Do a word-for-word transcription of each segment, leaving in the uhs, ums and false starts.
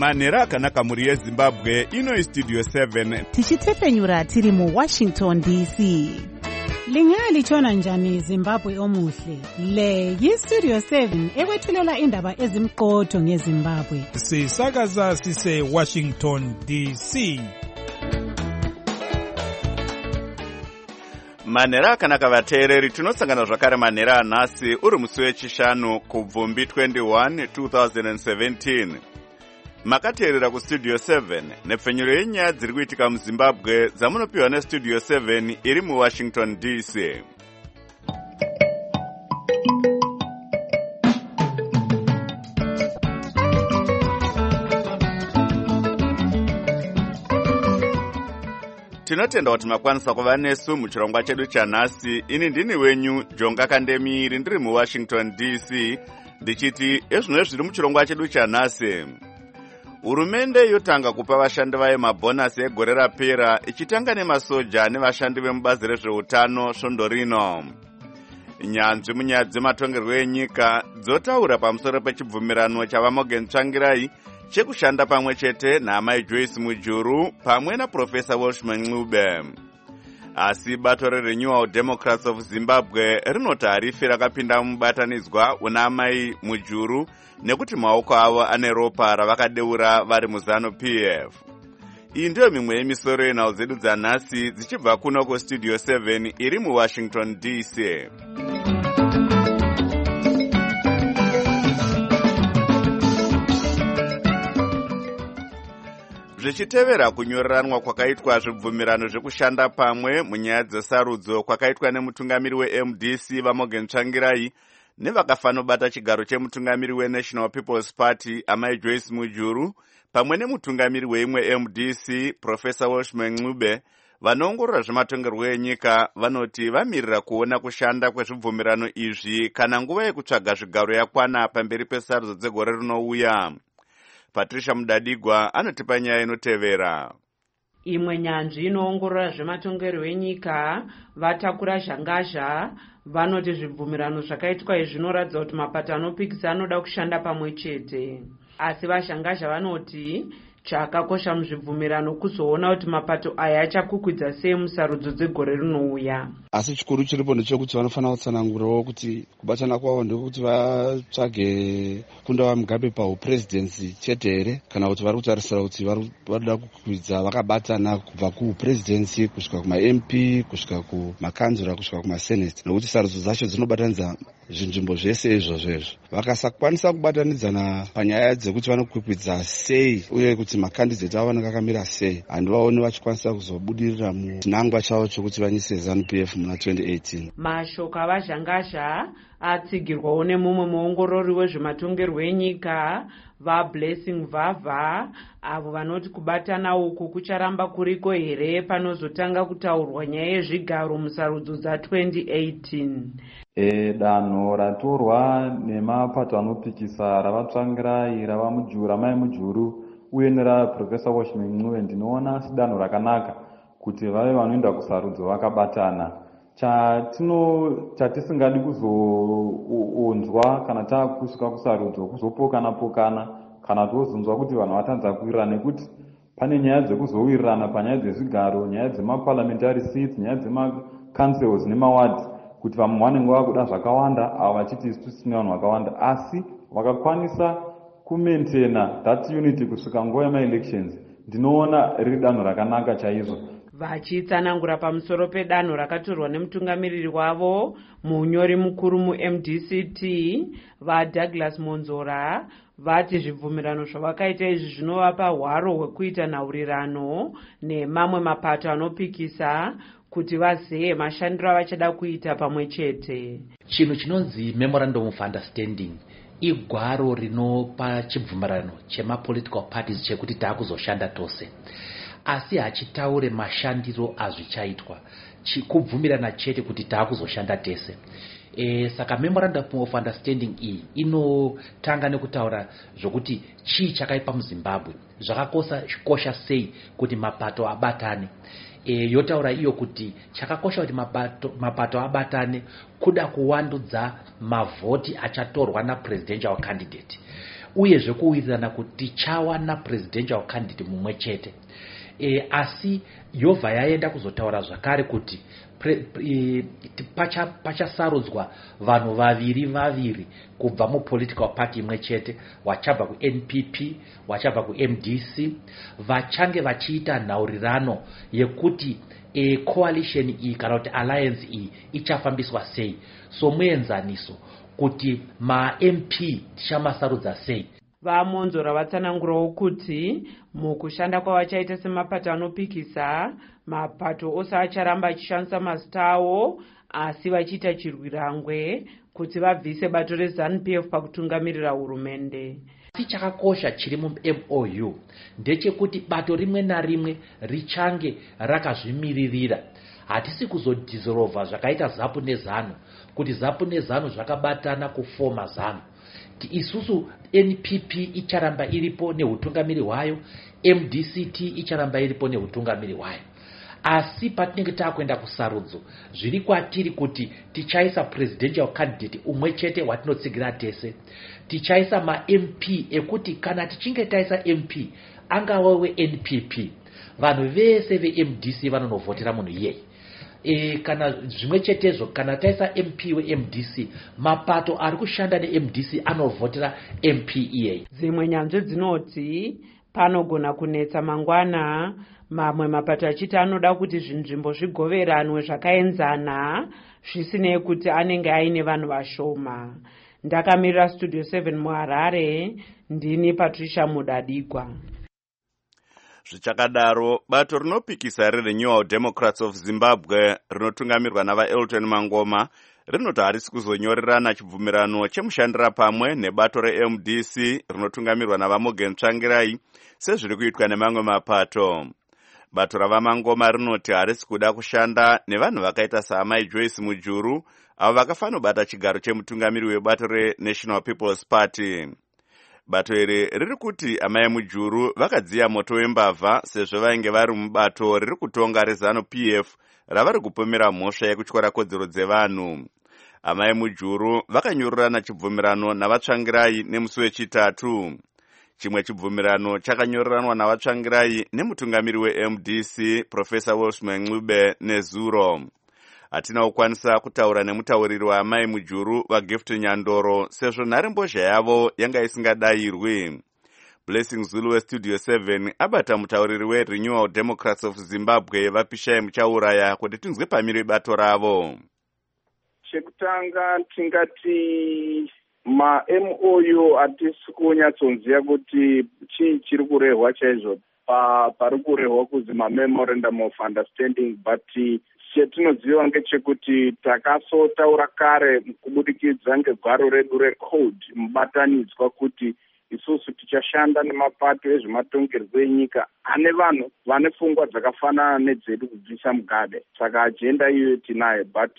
Manhero akanaka muri yeZimbabwe, ino Studio seven. Tichitefenyura tiri mu Washington D C. Lingalitshona njani Zimbabwe omuhle? Le yiStudio seven ekwethulela indaba ezimqotho ngeZimbabwe. Sisakaza sise Washington D C. Manhero akanaka vateereri, tinosangana zvakare manhero anhasi uri musi wechishanu kubvumbi twenty-one twenty seventeen. Makateerera kuStudio seven nepfenyuro yenyaya dziri kuitika muZimbabwe dzamunopiwa neStudio seven iri muWashington D C. Tinotenda kuti makwanisa kuva nesu muchirongwa chedu chanhasi. Ini ndini wenyu Jonga Kandemiri ndiri muWashington D C, ndichiti ezvino zviri muchirongwa chedu chanhasi. Hurumende yotanga kupa vashandi vayo mabhonasi egore rapera, ichitanga nemasoja nevashandi vemubazi rezveutano svondo rino. Nyanzvi munyaya dzematongerwo enyika dzotaura pamusoro pechibvumirano chavamogeni Tsvangirai chekushanda pamwe chete naamai Joyce Mujuru pamwe naProfesa Welshman Ncube. Asi bato reRenewal Democrats of Zimbabwe rinoti harifi rakapinda mubatanidzwa una amai Mujuru nekuti maoko avo ane ropa ravakadeura vari muZanu-P F. Iyi ndiyo mimwe yemisoro yenhau dzedu dzanhasi dzichibva kuno kuStudio seven iri muWashington D C. Zvichitevera kunyoreranwa kwakaitwa zvibvumirano zvekushanda pamwe munyaya dzesarudzo kwakaitwa nemutungamiri weM D C Vamogeni Tsvangirai nevakafanobata chigaro chemutungamiri weNational People's Party amai Joyce Mujuru pamwe nemutungamiri weimwe M D C Profesa Welshman Ncube, vanoongorora zvematongerwo enyika vanoti vamirira kuona kushanda kwezvibvumirano izvi kana nguva yekutsvaga zvigaro yakwana pamberi pesarudzo dzegore rinouya. Patricia Mudadigwa anotipa nyaya inotevera. Imwe nyanzvi inoongorora zvematongerwo enyika vatakura zhangazha vanoti zvibvumirano zvakaitwa izvi zvinoratidza kuti mapato anopikisa anoda kushanda pamwe chete. Asi vazhangazha vanoti chakakosha muzvibvumirano kuzoona kuti mapato aya achakukwidza sei musarudzo dzegore rinouya. Asi chikuru chiripo ndechekuti vanofanira kutsanangurawo kuti kubatana kwavo ndekuti vatsvage kunda vaMugabe paupresidency chete here kana kuti vari kutarisira kuti varikuda kukwidza vakabatana kubva kupresidency kusvika kuma-M P kusvika kumakanzura kusvika kumasenate, nokuti sarudzo dzacho dzinobatanidza zvinzvimbo zvese izvozvezvo. Vakasakwanisa kubatanidzana panyaya dzekuti vanokwikwidza sei uye kuti makandidate avo vanenge vakamira sei, handivaoni vachikwanisa kuzobudirira muchinangwa chavo chokuti vanyise Zanu-P F muna twenty eighteen. Mashoko avazhangazha atsigirwawo nemumwe muongorori wezvematongerwo enyika vaBlessing Vavha, avo vanoti kubatana uku kucharamba kuriko here panozotanga kutaurwa nyaya yezvigaro musarudzo dza-twenty eighteen. E, danho ratorwa nemapato anopikisa ravaTsvangirai, ravaMujuru, amai Mujuru uye neraProfesa Welshman Ncube ndinoona sedanho rakanaka kuti vave vanoenda kusarudzo vakabatana. Chatino chatisingadi kuzoonzwa kana taakusvika kusarudzo kuzopokana pokana kana tozonzwa kuti vanhu vatanza kuwirirana, nekuti pane nyaya dzekuzowirirana panyaya dzezvigaro, nyaya dzemaparliamentary seats, nyaya dzemacouncils nemawards, kuti vamwe vanenge vakuda zvakawanda avo vachiti isu tisina vanhu vakawanda, asi vakakwanisa kumaintaina that unity kusvika nguva yemaelections. Ndinoona riri danho rakanaka chaizvo. Vachitsanangura pamusoro pedanho rakatorwa nemutungamiriri wavo munyori mukuru muM D C T vaDouglas Monzora vati zvibvumirano zvavakaita izvi zvinovapa hwaro hwekuita nhaurirano nemamwe mapato anopikisa kuti vazive mashandiro avachada kuita pamwe chete. Chinhu chinonzi Memorandum of Understanding igwaro rinopa chibvumirano chemapolitical parties chekuti taakuzoshanda tose, asi hachitaure mashandiro azvichaitwa, kubvumirana chete kuti taakuzoshanda tese. E, saka Memorandum of Understanding iyi inotanga nekutaura zvokuti chii chakaipa muZimbabwe, zvakakosha sei kuti mapato abatane. E, yotaura iyo kuti chakakosha kuti mapato, mapato abatane kuda kuwandudza mavhoti achatorwa napresidential candidate. uyezve kuwirirana kuti tichawana presidential candidate mumwe chete. E, asi yobva yaenda kuzotaura zvakare kuti e, pachasarudzwa pacha vanhu vaviri vaviri kubva mupolitical party imwe chete, vachabva ku-N P P vachabva ku-M D C, vachange vachiita nhaurirano yekuti e, coalition iyi kana kuti alliance iyi ichafambiswa sei, so muenzaniso kuti ma-M P tichamasarudza sei. Vamonzora vatsanangurawo kuti mukushanda kwavachaita semapato anopikisa, mapato ose acharamba achishandisa mazita awo, asi vachiita chirwirangwe kuti vabvise bato reZANU P F pakutungamirira hurumende. Asi chakakosha chiri mu-M O U ndechekuti bato rimwe narimwe richange rakazvimiririra. Hatisi kuzodhizorovha zvakaita ZAPU neZANU, kuti ZAPU neZANU zvakabatana kufoma ZANU. Isusu N P P icharamba iripo neutungamiri hwayo, M D C T icharamba iripo neutungamiri hwayo. Asi patinenge takuenda kusarudzo, zviri kwatiri kuti tichaisa presidential candidate umwe chete watinotsigira tese. Tichaisa ma-M P ekuti kana tichinge taisa M P angawe we-N P P, vanhu vese ve-M D C vanonovhotera munhu iyeye. E, kana zvimwe chetezvo kana taisa M P we-M D C, mapato ari kushanda ne-M D C anovhotera M P iyeye. Dzimwe nyanzvi dzinoti panogona kunetsa mangwana, mamwe mapato achiti anoda kuti zvinzvimbo zvigoveranwe zvakaenzana zvisinei kuti anenge aine vanhu vashoma. Ndakamirira Studio seven muHarare, ndini Patricia Mudadigwa. Zvichakadaro, bato rinopikisa reRenewal Democrats of Zimbabwe rinotungamirwa navaElton Mangoma rinoti harisi kuzonyorerana chibvumirano chemushandira pamwe nebato re-M D C rinotungamirwa navaMorgan Tsvangirai sezviri kuitwa nemamwe mapato. Bato ravaMangoma rinoti harisi kuda kushanda nevanhu vakaita saamai Joyce Mujuru avo vakafanobata chigaro chemutungamiri webato reNational People's Party. Bato iri riri kuti amai Mujuru vakadziya moto wembavha sezvo vainge vari mubato riri kutonga reZANU P F ravari kupomera mhosva yekutyora kodzero dzevanhu. Amai Mujuru vakanyorerana chibvumirano navaTsvangirai nemusi wechitatu. Chimwe chibvumirano chakanyororanwa navaTsvangirai nemutungamiri we-M D C Professor Welshman Ncube nezuro. Hatina kukwanisa kutaura nemutauriri waamai Mujuru vaGift Nyandoro sezvo nharembozha yavo yanga isingadayirwi. Blessing Zulu weStudio seven abata mutauriri weRenewal Democrats of Zimbabwe vapishai muchauraya kuti tinzwe pamiri bato ravo. Chekutanga tingati ma-M O U hatisi kunyatsonziva kuti chii chiri kurehwa chaizvo pari kurehwa kuzi ma-memorandum of understanding, but chetinoziva ngechekuti takasotaura kare kubudikidza ngegwaro redu recode mubatanidzwa kuti isusu tichashanda nemapato ezvematongerwo enyika ane vanhu vane pfungwa dzakafanana nedzedu kubvisa Mugabe. Saka ajenda iyoyo tinayo, but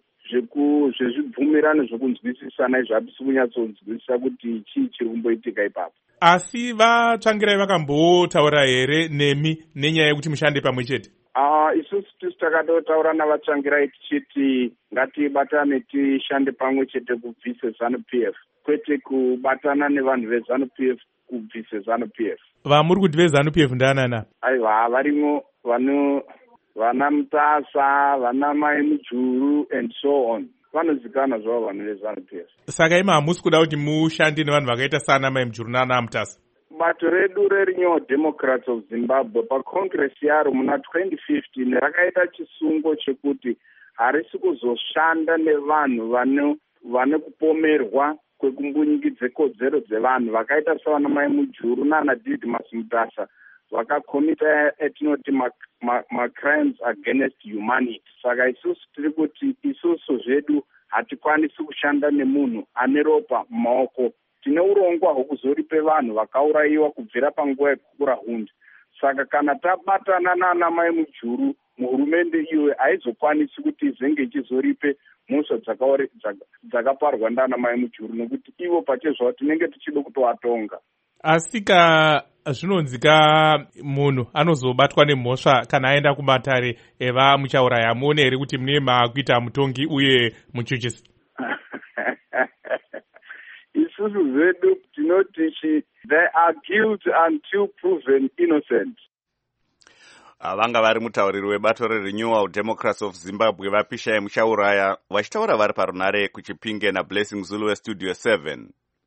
zvezvibvumirano zvokunzwisisana izvo hatisi kunyatsonzwisisa kuti chii chiri kumboitika ipapo. Asi vaTsvangirai vakambotaura here nemi nenyaya yekuti mushande pamwe chete? Uh, isusu tisi takatotaura navaTsvangirai tichiti ngatibatane tishande pamwe chete kubvise ZANU P F, kwete kubatana nevanhu veZANU P F kubvise ZANU P F. Vamuri kuti veZANU P F ndaanana? Aiwa, varimo vano vana Mutasa, vana Mai Mujuru and so on. Vanozikana zvavo vanhu veZANU P F. Saka ima hamusi kuda kuti mushande nevanhu vakaita sana Mai Mujuru nana Mutasa? Bato redu reRenewal Democrats of Zimbabwe pacongress yaro muna twenty fifteen rakaita chisungo chekuti harisi kuzoshanda nevanhu vane vane kupomerwa kwekumbunyikidzwa kodzero dzevanhu vakaita savana Mai Mujuru nana Didmus Mutasa vakakomita etinoti ma-crimes ma, ma against humanity. Saka isusu tiri kuti isusu zvedu hatikwanisi kushanda nemunhu ane ropa mumaoko. Tine urongwa hwekuzoripe vanhu vakaurayiwa kubvira panguva yekukura hundi. Saka kana tabatana nana Mai Mujuru, muhurumende iwe haizokwanisi kuti izenge ichizoripe mhosva dzakaparwa ndana Mai Mujuru nokuti ivo pachezvavo tinenge tichida kutovatonga. Asi ka zvinonzika munhu anozobatwa nemhosva kana aenda kumatare eva muchauraya, amuone here kuti mune makuita mutongi uye muchuchisi? isusu zvedu tinoti they are guilty until proven innocent. Vanga vari mutauriri webato reRenewal Democrats of Zimbabwe vaPishai Mushauraya vachitaura vari parunare kuChipinge naBlessing Zulu weStudio seven.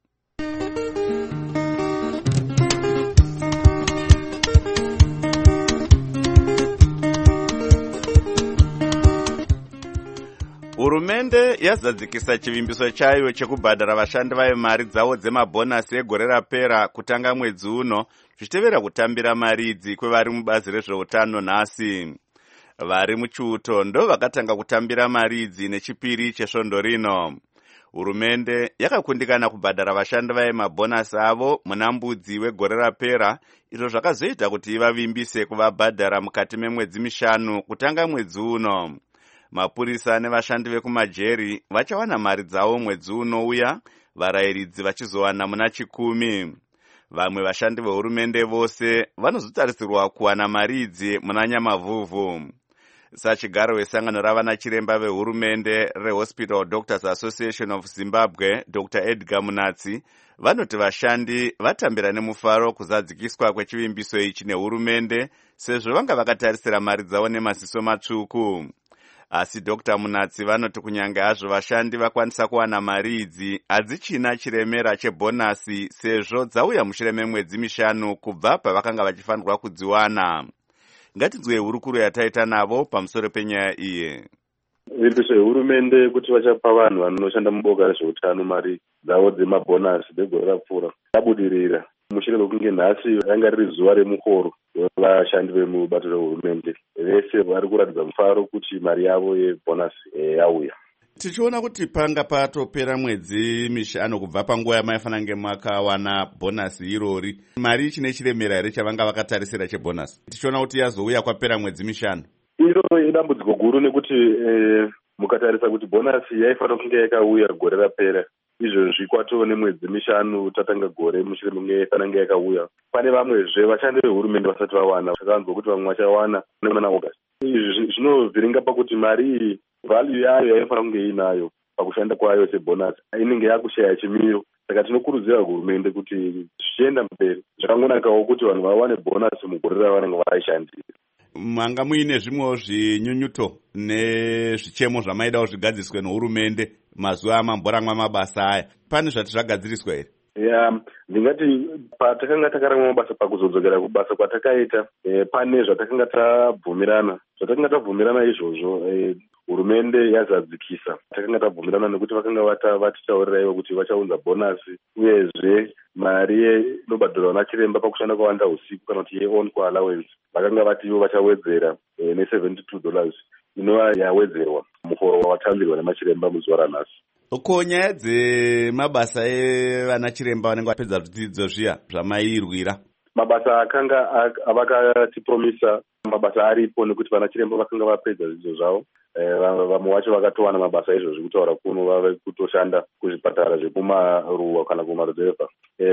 Hurumende yazadzikisa chivimbiso chayo chekubhadhara vashandi vayo mari dzavo dzemabhonasi egore rapera kutanga mwedzi uno, zvichitevera kutambira mari idzi kwevari mubazi rezveutano nhasi. Vari muchiuto ndo vakatanga kutambira mari idzi nechipiri chesvondo rino. Hurumende yakakundikana kubhadhara vashandi vayo mabhonasi avo muna mbudzi wegore rapera, izvo zvakazoita kuti ivavimbise kuvabhadhara mukati memwedzi mishanu kutanga mwedzi uno. Mapurisa nevashandi vekumajeri vachawana mari dzavo mwedzi unouya, varayiridzi vachizowana muna chikumi. Vamwe vashandi vehurumende vose vanozotarisirwa kuwana mari idzi muna Nyamavhuvhu. Sachigaro wesangano ravana chiremba vehurumende reHospital Doctors Association of Zimbabwe, Doctor Edgar Munatsi, vanoti vashandi vatambira nemufaro kuzadzikiswa kwechivimbiso ichi nehurumende, sezvo vanga vakatarisira mari dzavo nemaziso matsvuku. Asi Doctor Munatsi vanoti kunyange hazvo vashandi vakwanisa kuwana mari idzi, hadzichina chiremera chebhonasi sezvo dzauya mushure memwedzi mishanu kubva pavakanga vachifanirwa kudziwana. Ngatinzwe hurukuro yataita navo pamusoro penyaya iyi. Vimbiso yehurumende kuti vachapa vanhu vanoshanda muboka rezveutano mari dzavo dzemabhonasi dzegore rapfuura yabudirira. Mushure mekunge nhasi ranga riri zuva remukoro wevashandi vemubato rehurumende, vese vari kuratidza mufaro kuti mari yavo yebhonasi yauya. Tichiona kuti panga patopera mwedzi mishanu kubva panguva yamaifanira kunge makawana bhonasi irori, mari ichine chiremera here chavanga vakatarisira chebhonasi? Tichiona kuti yazouya kwapera mwedzi mishanu. Iro idambudziko guru nekuti eh, mukatarisa kuti bhonasi yaifanira kunge yakauya gore rapera, izvozvi kwatove nemwedzi mishanu tatanga gore mushure mekunge yaifanira kunge yakauya. Pane vamwezve vashandi vehurumende vasati vawana, zvakanzwa kuti vamwe vachawana nemana August. Izvi zvinovhiringa pakuti mari iyi value yayo yaifanira kunge inayo pakushanda kwayo sebhonasi inenge yakushaya chimiro. Saka tinokurudzira hurumende kuti zvichienda mberi zvakangonakawo kuti vanhu vawane bhonasi mugore ravanenge vaishandira. Manga muine zvimwewo zvinyunyuto nezvichemo zvamaidawo zvigadziswe nehurumende mazuva amamboramwa mabasa aya? Pane zvati zvagadziriswa here? Ya, ndingati patakanga takaramba mabasa pakuzodzokera kubasa kwatakaita, e, pane zvatakanga tabvumirana. Zvatakanga tabvumirana izvozvo, e, hurumende yazadzikisa. Takanga tabvumirana nekuti vakanga vata vatitaurira ivo kuti vachaunza bhonasi, uyezve mari inobhadharwa nachiremba pakushanda kwawanda usiku kana kuti ye-on call allowance vakanga vati ivo vachawedzera e, ne-seventy-two dollars inova yawedzerwa muhoro wawatambirwa nemachiremba muzuva ranhasi. Ko nyaya dzemabasa evana chiremba vanenge vapedza zvidzidzo zviya zvamairwira, mabasa akanga avakatipromisa mabasa aripo nekuti vana chiremba vakanga vapedza zvidzidzo zvavo. Vamwe vacho vakatowana mabasa izvozvi kutaura kuno vave kutoshanda kuzvipatara zvekumaruwa kana kumaruzevha.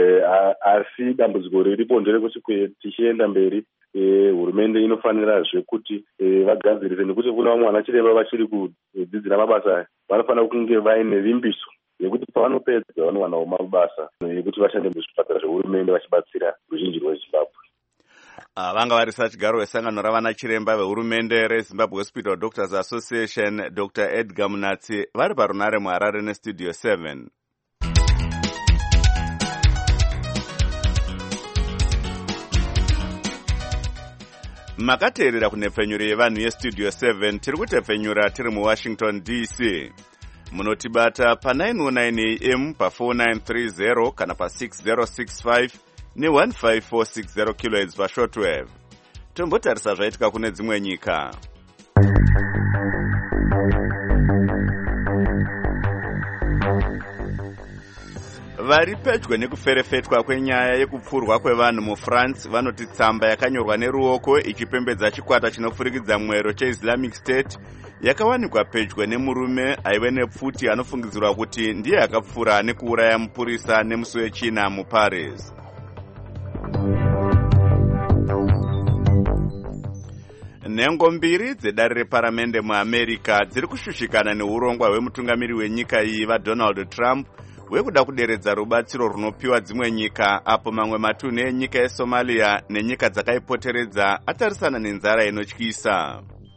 Asi dambudziko riripo nderekuti tichienda mberi hurumende inofanirazve kuti vagadzirise, nekuti kuna vamwe vana chiremba vachiri kudzidzira mabasa aya vanofanira kunge vaine vimbiso yekuti pavanopedza vanowanawo mabasa yekuti vashande muzvipatara zvehurumende vachibatsira ruzhinji rweZimbabwe. Vanga vari sachigaro wesangano ravana chiremba vehurumende reZimbabwe Hospital Doctors Association, Doctor Edgar Munatsi, vari parunare muHarare neStudio seven. Makateerera kunhepfenyuro yevanhu yeStudio seven, tiri kutepfenyura tiri muWashington D C. Munotibata pa nine oh nine A M pa four nine three zero kana pa six zero six five ne one five four six zero kilohertz pa shortwave. Tombotarisa zvaitika kune dzimwe nyika. Vari pedyo nekuferefetwa kwenyaya yekupfurwa kwevanhu muFrance vanoti tsamba yakanyorwa neruoko ichipembedza chikwata chinofurikidza mwero cheIslamic State yakawanikwa pedyo nemurume aive nepfuti anofungidzirwa kuti ndiye akapfura nekuuraya mupurisa nemusi wechina muParis. Nhengo mbiri dzedare reparamende muAmerica dziri kushushikana neurongwa hwemutungamiri wenyika iyi vaDonald Trump wekuda kuderedza rubatsiro runopiwa dzimwe nyika, apo mamwe matunhu enyika yeSomalia nenyika dzakaipoteredza atarisana nenzara inotyisa.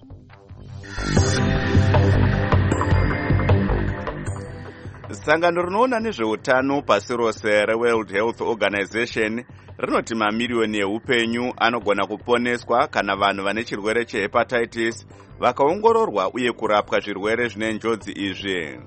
Sangano rinoona nezveutano pasi rose reWorld Health Organization rinoti mamiriyoni eupenyu anogona kuponeswa kana vanhu vane chirwere chehepatitis vakaongororwa uye kurapwa zvirwere zvine njodzi izvi.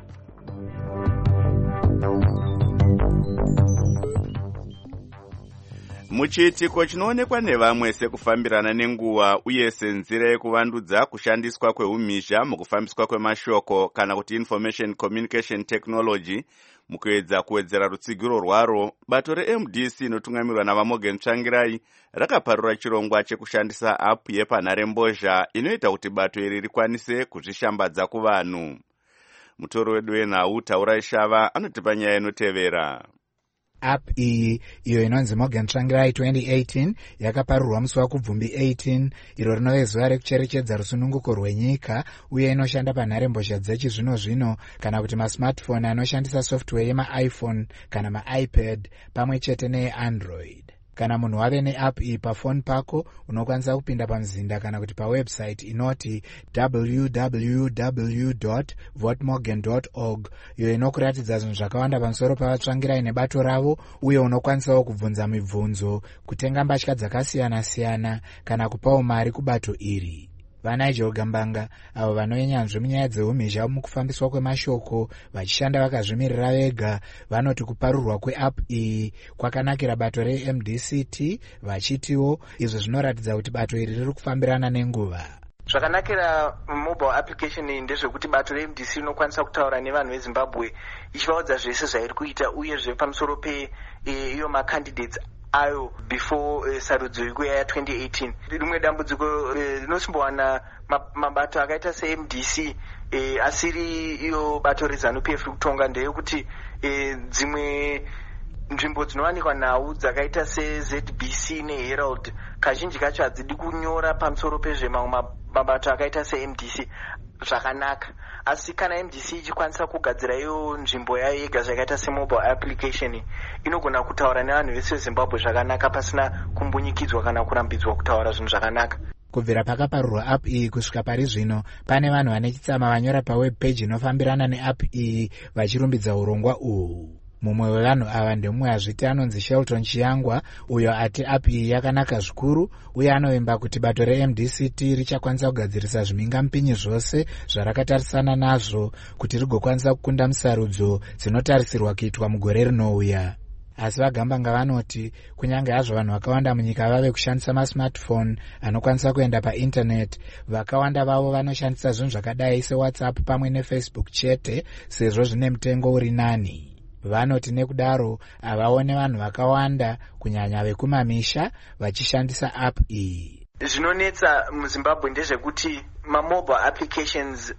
Muchiitiko chinoonekwa nevamwe sekufambirana nenguva uye senzira yekuvandudza kushandiswa kwehumhizha mukufambiswa kwemashoko kana kuti information communication technology mukuedza kuwedzera rutsigiro rwaro, bato reM D C inotungamirwa naVaMorgan Tsvangirai rakaparura chirongwa chekushandisa app yepanharembozha inoita kuti bato iri rikwanise kuzvishambadza kuvanhu. Mutoro wedu wenhau Taurai Shava anotipa nyaya inotevera. App iyi iyo inonzi Morgan Tsvangirai twenty eighteen yakaparurwa musi waKubvumbi eighteen, iro rinove zuva rekucherechedza rusununguko rwenyika uye inoshanda panharembozha dzechizvino zvino kana kuti masmartphone anoshandisa software yemaiPhone kana maiPad pamwe chete neAndroid. Kana munhu wave neapp iyi pafoni pako, unokwanisa kupinda pamzinda kana kuti pawebsite inoti w w w dot votmorgan dot org, iyo inokuratidza zvinhu zvakawanda pamusoro pavatsvangirai nebato ravo, uye unokwanisawo kubvunza mibvunzo, kutenga mbatya dzakasiyana-siyana kana kupawo mari kubato iri. VaNigel Gambanga, avo vanoenyanzvi munyaya dzehumhizha mukufambiswa kwemashoko vachishanda vakazvimirira vega, vanoti kuparurwa kweapp iyi kwakanakira bato reM D C T, vachitiwo izvo zvinoratidza kuti bato iri riri kufambirana nenguva. Zvakanakira mobile application iyi ndezvekuti bato reM D C inokwanisa kutaura nevanhu veZimbabwe ichivaudza zvese zvairi kuita uyezve pamusoro pe iyo macandidates ayo before uh, sarudzo ikuya ya twenty eighteen. Rimwe dambudziko rinosimbowana uh, mabato akaita seM D C uh, asiri iyo bato reZANU P F kutonga ndeyekuti uh, dzimwe nzvimbo dzinowanikwa nhau dzakaita seZ B C neHerald kazhinji kacho hadzidi kunyora pamusoro pezvemamwe mabato akaita seM D C zvakanaka, asi kana M D C ichikwanisa kugadzira iyo nzvimbo yayo yega zvakaita semobile application inogona kutaura nevanhu vese veZimbabwe zvakanaka pasina kumbunyikidzwa kana kurambidzwa kutaura zvinhu zvakanaka. Kubvira pakaparurwa app iyi kusvika pari zvino, pane vanhu vane chitsama vanyora paweb page inofambirana neapp iyi vachirumbidza urongwa uhu. Mumwe wevanhu ava ndemumwe azviti anonzi Shelton Chiyangwa, uyo ati app iyi yakanaka zvikuru uye anovimba kuti bato reM D C T richakwanisa kugadzirisa zvimingamupinyi zvose zvarakatarisana nazvo kuti rigokwanisa kukunda musarudzo dzinotarisirwa kuitwa mugore rinouya. Asi vaGambanga vanoti kunyange hazvo vanhu vakawanda munyika vave kushandisa masmartphone anokwanisa kuenda painternet, vakawanda vavo vanoshandisa zvinhu zvakadai seWhatsApp pamwe neFacebook chete sezvo zvine mutengo uri nani. Vanoti nekudaro havaone vanhu vakawanda kunyanya vekumamisha vachishandisa app iyi. Zvinonetsa muZimbabwe ndezvekuti mamobile applications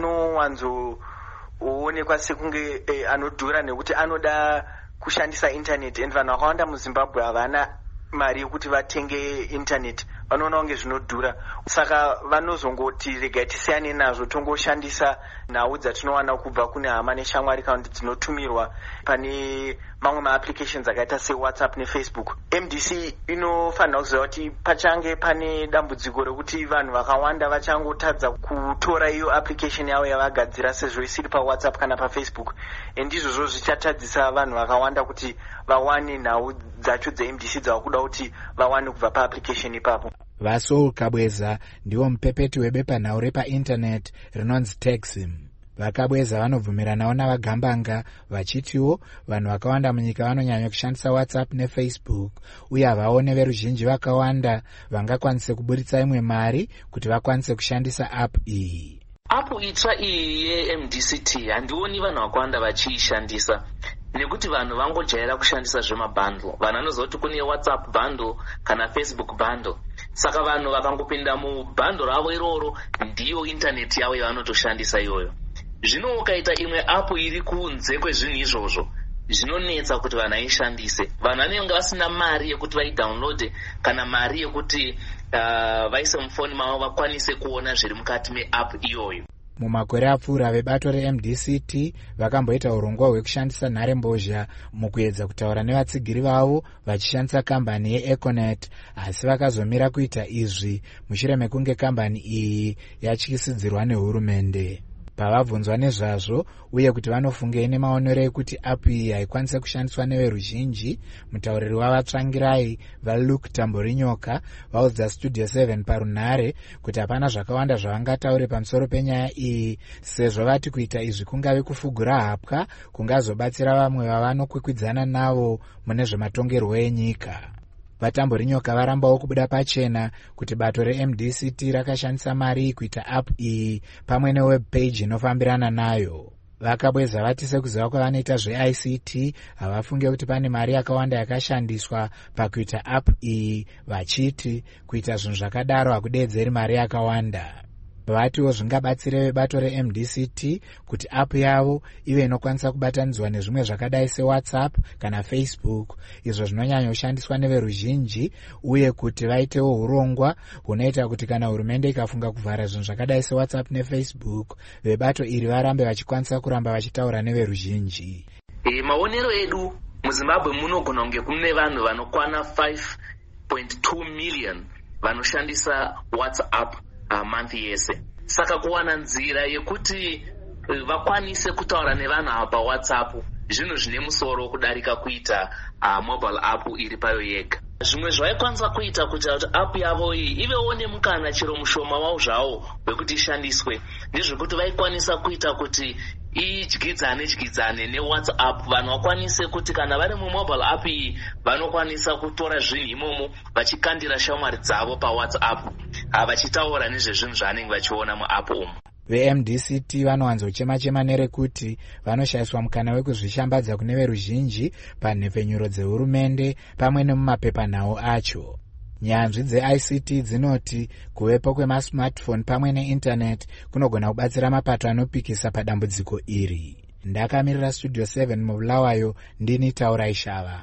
anowanzoonekwa sekunge eh, anodhura nekuti anoda kushandisa internet, and vanhu vakawanda muZimbabwe havana mari yekuti vatenge internet, vanoona kunge zvinodhura, saka vanozongoti regai tisiyane nazvo tongoshandisa nhau dzatinowana kubva kune hama neshamwari kana kuti dzinotumirwa pane mamwe maapplications akaita seWhatsApp neFacebook. M D C inofanira kuziva kuti pachange pane dambudziko rekuti vanhu vakawanda vachangotadza kutora iyo application yavo yavagadzira sezvo isiri paWhatsApp kana paFacebook, ndizvozvo zvichatadzisa vanhu vakawanda kuti vawane nhau dzacho dzeM D C dzava kuda kuti vawane kubva paapplication ipapo. VaSoul Kabweza ndiwo mupepeti webepanhau repainternet rinonzi Texim. VaKabweza vanobvumiranawo navaGambanga vachitiwo vanhu vakawanda munyika vanonyanya kushandisa WhatsApp neFacebook uye havaone veruzhinji vakawanda vangakwanise kuburitsa imwe mari kuti vakwanise kushandisa app iyi. App itsva iyi yeM D C T handioni vanhu vakawanda vachiishandisa nekuti vanhu vangojaira kushandisa zvemabhandle. Vanhu vanoziva kuti kune WhatsApp bundle kana Facebook bundle, saka vanhu vakangopinda mubhandle ravo iroro ndiyo internet yavo yavanotoshandisa iyoyo. Zvino ukaita imwe app iri kunze kwezvinhu izvozvo zvinonetsa kuti vanhu vaishandise. Vanhu vanenge vasina mari yekuti vaidownload kana mari yekuti uh, vaise mufoni mavo vakwanise kuona zviri mukati meapp iyoyo. Mumakore apfuura vebato reM D C T vakamboita urongwa hwekushandisa nharembozha mukuedza kutaura nevatsigiri vavo vachishandisa kambani yeEconet, asi vakazomira kuita izvi mushure mekunge kambani iyi yatyisidzirwa nehurumende. Pavabvunzwa nezvazvo uye kuti vanofungei nemaonero ekuti app iyi haikwanise kushandiswa neveruzhinji, mutauriri wavatsvangirai vaLuke Tamborinyoka vaudza Studio seven parunhare kuti hapana zvakawanda zvavangataure pamusoro penyaya iyi, sezvo vati kuita izvi kungave kufugura hapwa kungazobatsira vamwe vavanokwikwidzana navo mune zvematongerwo enyika. Vatamborinyoka varambawo kubuda pachena kuti bato reM D C T rakashandisa mari kuita app iyi pamwe newebpage inofambirana nayo. Vakabweza vati sekuziva kwavanoita zveI C T havafunge kuti pane mari yakawanda yakashandiswa pakuita app iyi, vachiti kuita zvinhu zvakadaro hakudeedzeri mari yakawanda. Vatiwo zvingabatsire vebato reM D C T kuti app yavo ive inokwanisa kubatanidzwa nezvimwe zvakadai seWhatsApp kana Facebook, izvo zvinonyanya kushandiswa neveruzhinji, uye kuti vaitewo urongwa hunoita kuti kana hurumende ikafunga kuvhara zvinhu zvakadai seWhatsApp neFacebook, vebato iri varambe vachikwanisa kuramba vachitaura neveruzhinji. E, maonero edu muZimbabwe munogona kunge kune vanhu vanokwana five point two million vanoshandisa WhatsApp Uh, month yese. Saka kuwana nzira yekuti uh, vakwanise kutaura nevanhu ava paWhatsApp zvinhu zvine musoro kudarika kuita uh, mobile app iri payo yega. Zvimwe zvaikwanisa kuita kuti app yavo iyi ivewo nemukana chero mushoma wavo zvawo wekuti ishandiswe ndezvekuti vaikwanisa kuita kuti idyidzane dyidzane neWhatsApp, vanhu vakwanise kuti kana vari mumobile app iyi vanokwanisa kutora zvinhu imomo vachikandira shamwari dzavo paWhatsApp vachitaura nezvezvinhu zvavanenge vachiona muapp umu. VeM D C T vanowanzochema-chema nerekuti vanoshayiswa mukana wekuzvishambadza kune veruzhinji panhepfenyuro dzehurumende pamwe nemumapepanhau acho. Nyanzvi dzeI C T dzinoti kuvepo kwemasmartphone pamwe neinternet kunogona kubatsira mapato anopikisa padambudziko iri. Ndakamirira Studio seven mubulawayo, ndini Taurai Shava.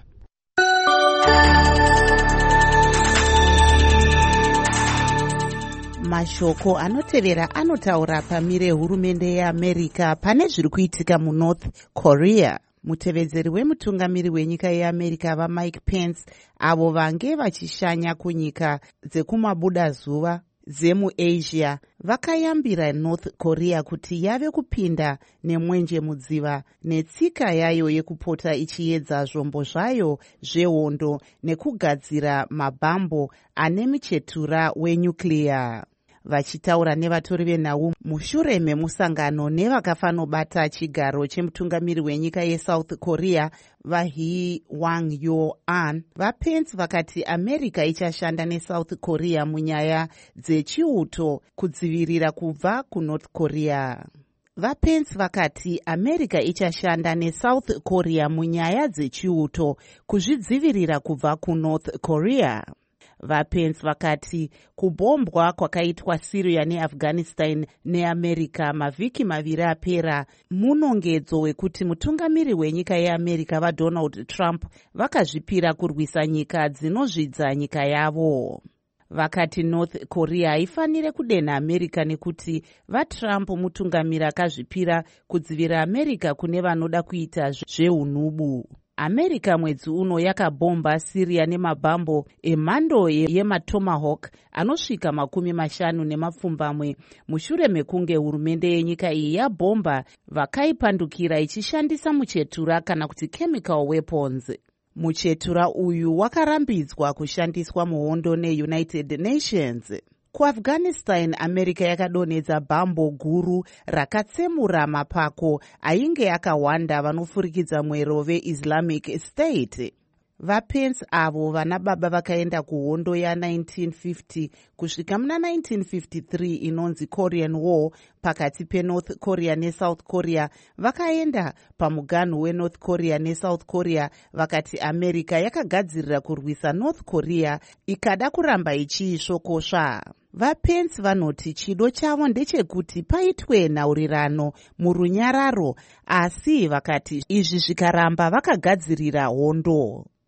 Mashoko anotevera anotaura pamire hurumende yeAmerica pane zviri kuitika muNorth Korea. Mutevedzeri wemutungamiri wenyika yeAmerica vaMike Pence, avo vange vachishanya kunyika dzekumabudazuva dzemuAsia, vakayambira North Korea kuti yave kupinda nemwenje mudziva netsika yayo yekupota ichiedza zvombo zvayo zvehondo nekugadzira mabhambo ane michetura wenyukliya. Vachitaura nevatori venhau mushure memusangano nevakafanobata chigaro chemutungamiri wenyika yeSouth Korea vaHee Wang-yo-an, vaPence vakati America ichashanda neSouth Korea munyaya dzechiuto kudzivirira kubva kuNorth Korea. VaPence vakati America ichashanda neSouth Korea munyaya dzechiuto kuzvidzivirira kubva kuNorth Korea. VaPence vakati kubombwa kwakaitwa Syria neAfghanistan neAmerica mavhiki maviri apera munongedzo wekuti mutungamiri wenyika yeAmerica vaDonald Trump vakazvipira kurwisa nyika dzinozvidza nyika yavo. Vakati North Korea haifanire kudenha America nekuti vaTrump mutungamiri akazvipira kudzivira America kune vanoda kuita zveunubu. America mwedzi uno yakabomba Syria nemabhambo emhando yematomahawk anosvika makumi mashanu nemapfumbamwe mushure mekunge hurumende yenyika iyi yabomba vakaipandukira ichishandisa muchetura kana kuti chemical weapons. Muchetura uyu wakarambidzwa kushandiswa muhondo neUnited Nations. KuAfghanistan, America yakadonhedza bhambo guru rakatsemura mapako ainge akawanda vanofurikidza mwero veIslamic State. VaPence avo vana baba vakaenda kuhondo ya1950 kusvika muna nineteen fifty-three inonzi Korean War pakati peNorth Korea neSouth Korea, vakaenda pamuganhu weNorth Korea neSouth Korea vakati America yakagadzirira kurwisa North Korea ikada kuramba ichiisvokosva. VaPence vanoti chido chavo ndechekuti paitwe nhaurirano murunyararo, asi vakati izvi zvikaramba vakagadzirira hondo.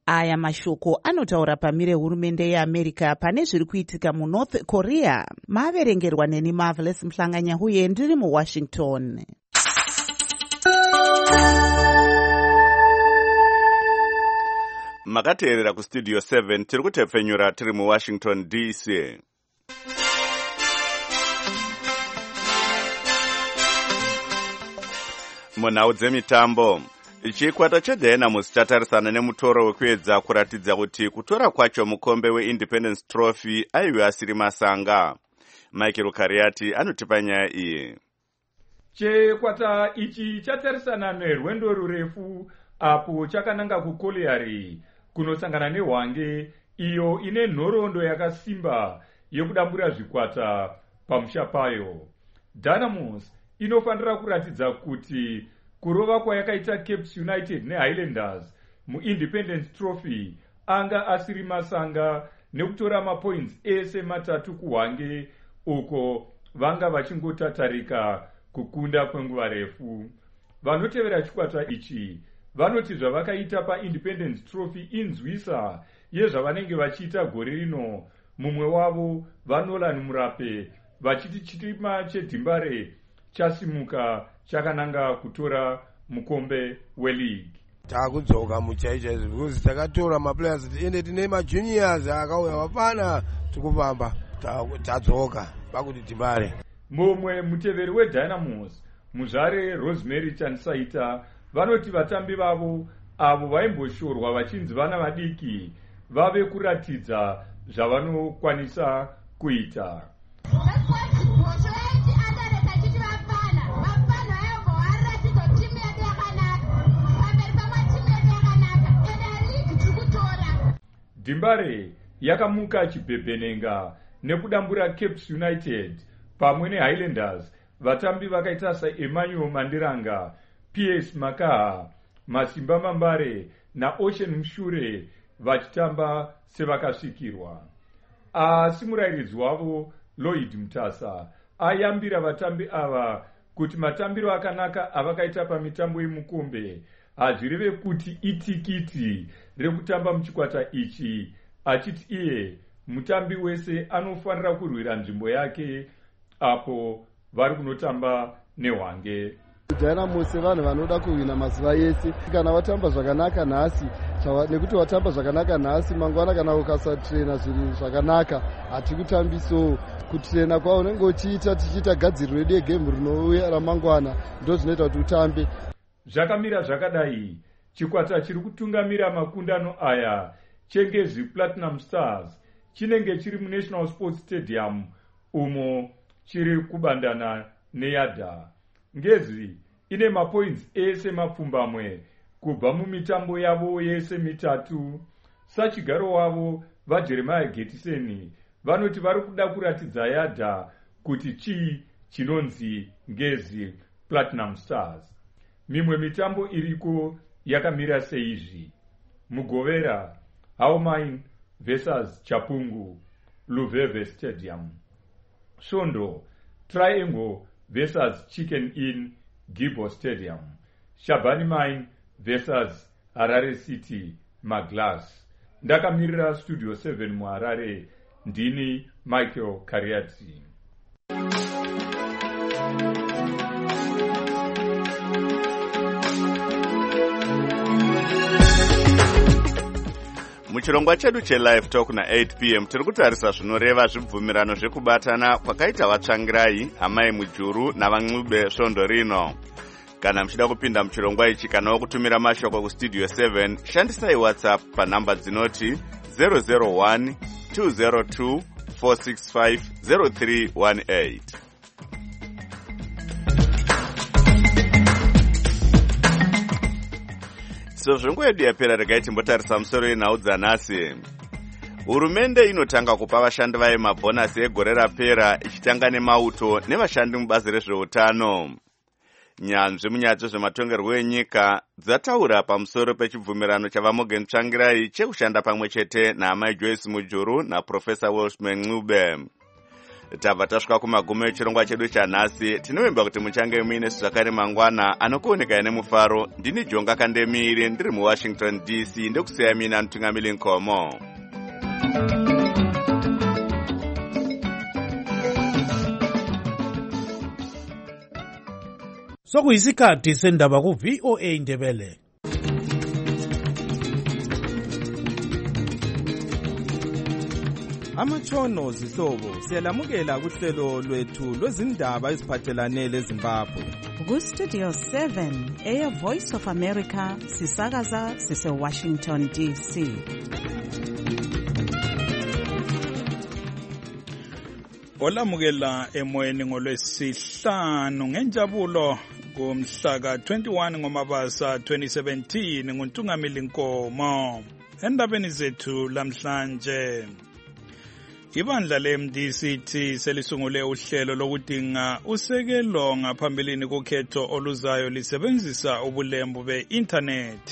Aya mashoko anotaura pamire hurumende yeAmerica pane zviri kuitika muNorth Korea. Maverengerwa neni Marvelous Mhlanganya huye ndiri muWashington. Makateerera kustudio seven tiri kutepfenyura tiri muWashington D C. Munhau dzemitambo, chikwata cheDynamos chatarisana nemutoro wekuedza kuratidza kuti kutora kwacho mukombe weIndependence Trophy aive asiri masanga. Michael Kariati anotipa nyaya iyi. Chikwata ichi chatarisana nerwendo rurefu apo chakananga kuKoliari kunosangana neHwange iyo ine nhoroondo yakasimba yekudambura zvikwata pamusha payo. Dynamos inofanira kuratidza kuti kurova kwayakaita Cape United neHighlanders muIndependence Trophy anga asiri masanga nekutora mapoints ese matatu kuHwange uko vanga vachingotatarika kukunda kwenguva refu. Vanotevera chikwata ichi vanoti zvavakaita paIndependence Trophy inzwisa yezvavanenge vachiita gore rino. Mumwe wavo vaNolan Murape vachiti chitima cheDimbare chasimuka chakananga kutora mukombe weleague. Takudzoka muchaizha because takatora maplayers ende tine majuniors akauya vapana tikufamba tadzoka pakuti Dimbare. Mumwe muteveri weDynamos muzvare Rosemary Chansaita vanoti vatambi vavo avo vaimboshorwa vachinzi vana vadiki vave kuratidza zvavanokwanisa kuita. Dimbare yakamuka chibhebhenenga nekudambura Cape United pamwe neHighlanders. Vatambi vakaita saEmmanuel Mandiranga, P S Makaha, Masimba Mambare naOcean Mushure vachitamba sevakasvikirwa. Asi murairidzi wavo Lloyd Mutasa ayambira vatambi ava kuti matambiro akanaka avakaita pamitambo yemukombe hazvireve kuti itikiti rekutamba muchikwata ichi, achiti iye mutambi wese anofanira kurwira nzvimbo yake apo vari kunotamba neHwange. Dynamos vanhu vanoda kuwina mazuva yese. Kana watamba zvakanaka nhasi nekuti watamba zvakanaka nhasi mangwana kana ukasatrena zviri zvakanaka hatikutambiso. Kutrena kwao unenge uchiita tichiita gadziriro yedu yegemu rinouya ramangwana ndo zvinoita kuti utambe. Zvakamira zvakadai, chikwata chiri kutungamira makundano aya Chengezi Platinum Stars chinenge chiri muNational Sports Stadium umo chiri kubandana neYadha. Ngezi ine mapoints ese mapfumbamwe kubva mumitambo yavo yese mitatu. Sachigaro wavo vaJeremiah Getiseni vanoti vari kuda kuratidza Yadha kuti chii chinonzi Ngezi Platinum Stars. Mimwe mitambo iriko yakamira seizvi: Mugovera, Haumain versus Chapungu, Luveve Stadium. Svondo, Triangle versus Chicken Inn, Gibo Stadium. Shabani Mine versus Harare City, Maglas. Ndakamirira Studio seven muHarare, ndini Michael Kariati. Muchirongwa chedu cheLive Talk na eight p m tiri kutarisa zvinoreva zvibvumirano zvekubatana kwakaita vatsvangirai, Amai Mujuru navan'ube svondo rino. Kana muchida kupinda muchirongwa ichi kana kutumira mashoko kustudio seven, shandisai WhatsApp panhamba dzinoti zero zero one two zero two four six five zero three one eight. So zvongo yedu yapera, regai timbotarisa musoro yenhau dzanhasi. Hurumende inotanga kupa vashandi vayo mabhonasi egore rapera ichitanga nemauto nevashandi mubazi rezveutano. Nyanzvi munyaya zvematongerwo enyika dzataura pamusoro pechibvumirano chavamogeni tsvangirai chekushanda pamwe chete naamai Joyce Mujuru naProfesa Welshman Ncube. tabva tasvika kumagumo echirongwa chedu chanhasi. Tinovimba kuti muchange muine zvakare mangwana anokuoneka nemufaro. Ndini Jonga Kandemiri ndiri muWashington D C ndekusiya mina Ntungamili Nkomo. Sokuyisikhathi sendaba ku V O A Ndebele. Amatshono zihlobo siyalamukela kuhlelo lwethu lwezindaba eziphathelane leZimbabwe. Ku Studio seven eya Voice of America sisakaza sise Washington D C. Olamukela emoyeni ngolwesihlanu ngenjabulo kumhla ka twenty-one ngoMabasa twenty seventeen nguNtungamili Nkomo. Endabeni zethu lamhlanje, ibandla le-M D C T selisungule uhlelo lokudinga usekelo ngaphambilini kokhetho oluzayo lisebenzisa ubulembu be-internet.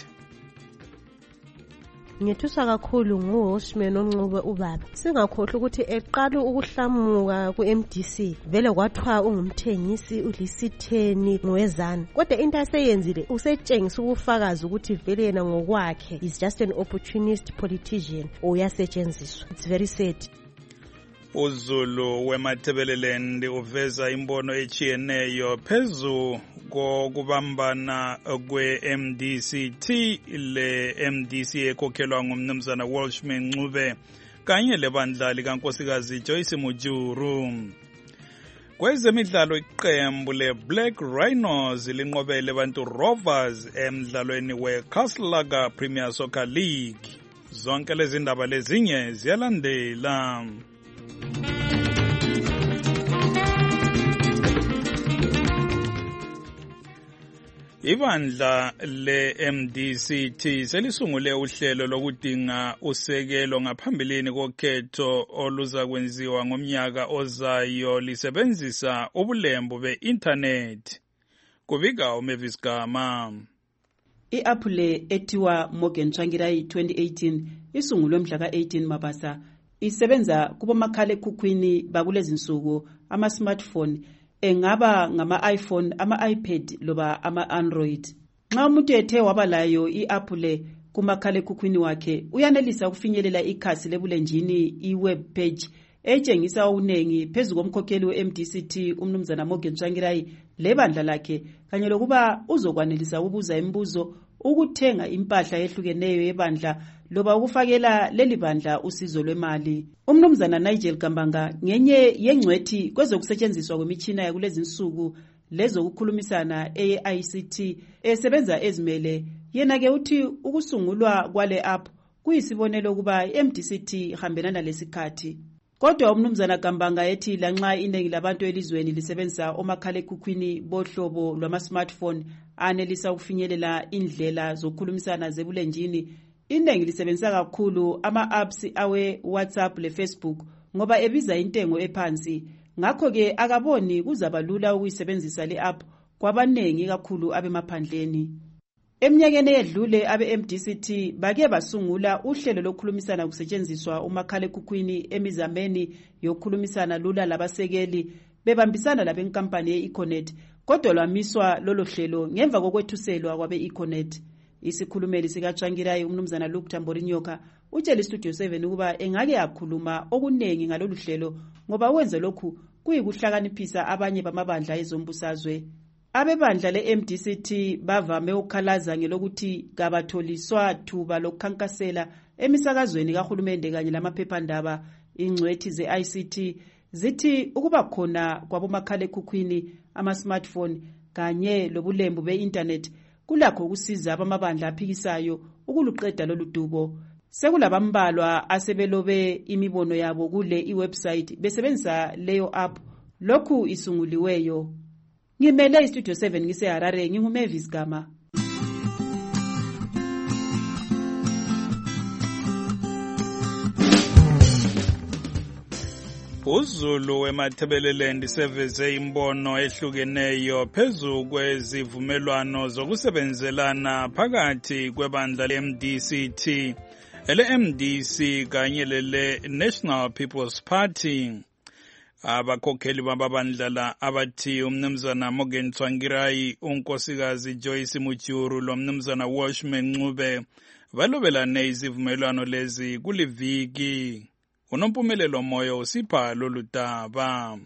Ngithuswa kakhulu nguHoshman Omncube ubaba. Singakhohlwa ukuthi eqala ukuhlamuka ku-M D C vele kwathiwa ungumthengisi ulisitheni ngwezana. Kodwa into aseyenzile usetshengisa ubufakazi ukuthi vele yena ngokwakhe is just an opportunist politician oyasetshenziswa. It's very sad. uZulu weMathebeleland uveza imbono echiyeneyo phezu kokubambana kwe-M D C T le-M D C ekhokhelwa ngumnumzana Welshman Ncube kanye lebandla likankosikazi Joyce Mujuru. Kwezemidlalo iqembu le-Black Rhinos linqobele bantu Rovers emdlalweni we-Castle Premier Soccer League. Zonke lezi ndaba lezinye ziyalandela. Ibandla le-M D C T selisungule uhlelo lokudinga usekelo ngaphambilini kokhetho oluza kwenziwa ngomnyaka ozayo lisebenzisa ubulembu be-internet. Kubika uMavis Gama. I-Apple etiwa Morgan Tsvangirai twenty eighteen isungulwe mhla ka eighteen Mabasa. Isebenza kubomakhala ekhukhwini bakulezi nsuku ama-smartphone engaba ngama-iPhone, ama-iPad loba ama-Android. Nxa umuntu ethe waba layo i-Apple kumakhala ekhukhwini wakhe uyanelisa ukufinyelela ikhasi lebulenjini i-web page etshengisa unengi phezu komkhokheli we-M D C T umnumzana Morgan Tsvangirai lebandla lakhe kanye lokuba uzokwanelisa ukubuza imibuzo, ukuthenga impahla ehlukeneyo yebandla loba ukufakela leli bandla usizo lwemali. Umnumzana Nigel Gambanga ngenye yengcwethi kwezokusetshenziswa kwemitshina yakulezi nsuku lezokukhulumisana e-I C T esebenza ezimele. Yena ke uthi ukusungulwa kwale app kuyisibonelo kuba i-M D C T ihambelana lesikhathi. Kodwa umnumzana Gambanga ethi lanxa iningi labantu elizweni lisebenzisa omakhala ekhukhwini bohlobo lwama-smartphone anelisa ukufinyelela indlela zokukhulumisana zebulenjini, iningi lisebenzisa kakhulu ama-apps awe WhatsApp le Facebook ngoba ebiza intengo ephansi. Ngakho ke akaboni kuzaba lula ukuyisebenzisa le app kwabanengi kakhulu abemaphandleni. Eminyakeni edlule abe-M D C T bake basungula uhlelo lokukhulumisana kusetshenziswa umakhala ekhukhwini emizameni yokukhulumisana lula labasekeli bebambisana labenkampani ye-Econet, kodwa lwamiswa lolo hlelo ngemva kokwethuselwa kwabe-Econet. Isikhulumeli sikaTsvangirai umnumzana Luke Tamborinyoka utshela iStudio seven ukuba engake akhuluma okunengi ngalolu hlelo ngoba wenze lokhu kuyikuhlakaniphisa abanye bamabandla ezombusazwe. Abebandla le-M D C T bavame ukukhalaza ngelokuthi kabatholiswa thuba lokukhankasela emisakazweni kahulumende kanye lamaphephandaba. Ingcwethi ze-I C T zithi ukuba khona kwabomakhala ekhukhwini ama-smartphone kanye lobulembu be-internet kulakho ukusiza abamabandla aphikisayo ukuluqeda lolu dubo. Sekulabambalwa asebelobe imibono yabo kule iwebsite besebenzisa leyo app lokhu isunguliweyo. Ngimele iStudio seven ngiseHarare, nginguMavis Gama. uZulu weMathebeleland seveze imbono ehlukeneyo phezu kwezivumelwano zokusebenzelana phakathi kwebandla le-M D C T, ele-M D C kanye lele-National People's Party. abakhokheli bababandlala abathi umnumzana Morgan Tsvangirai, unkosikazi Joyce Mutshuru lomnumzana Washman Ncube balobelane izivumelwano lezi kuliviki. Unompumelelo Moyo usipha lolu daba.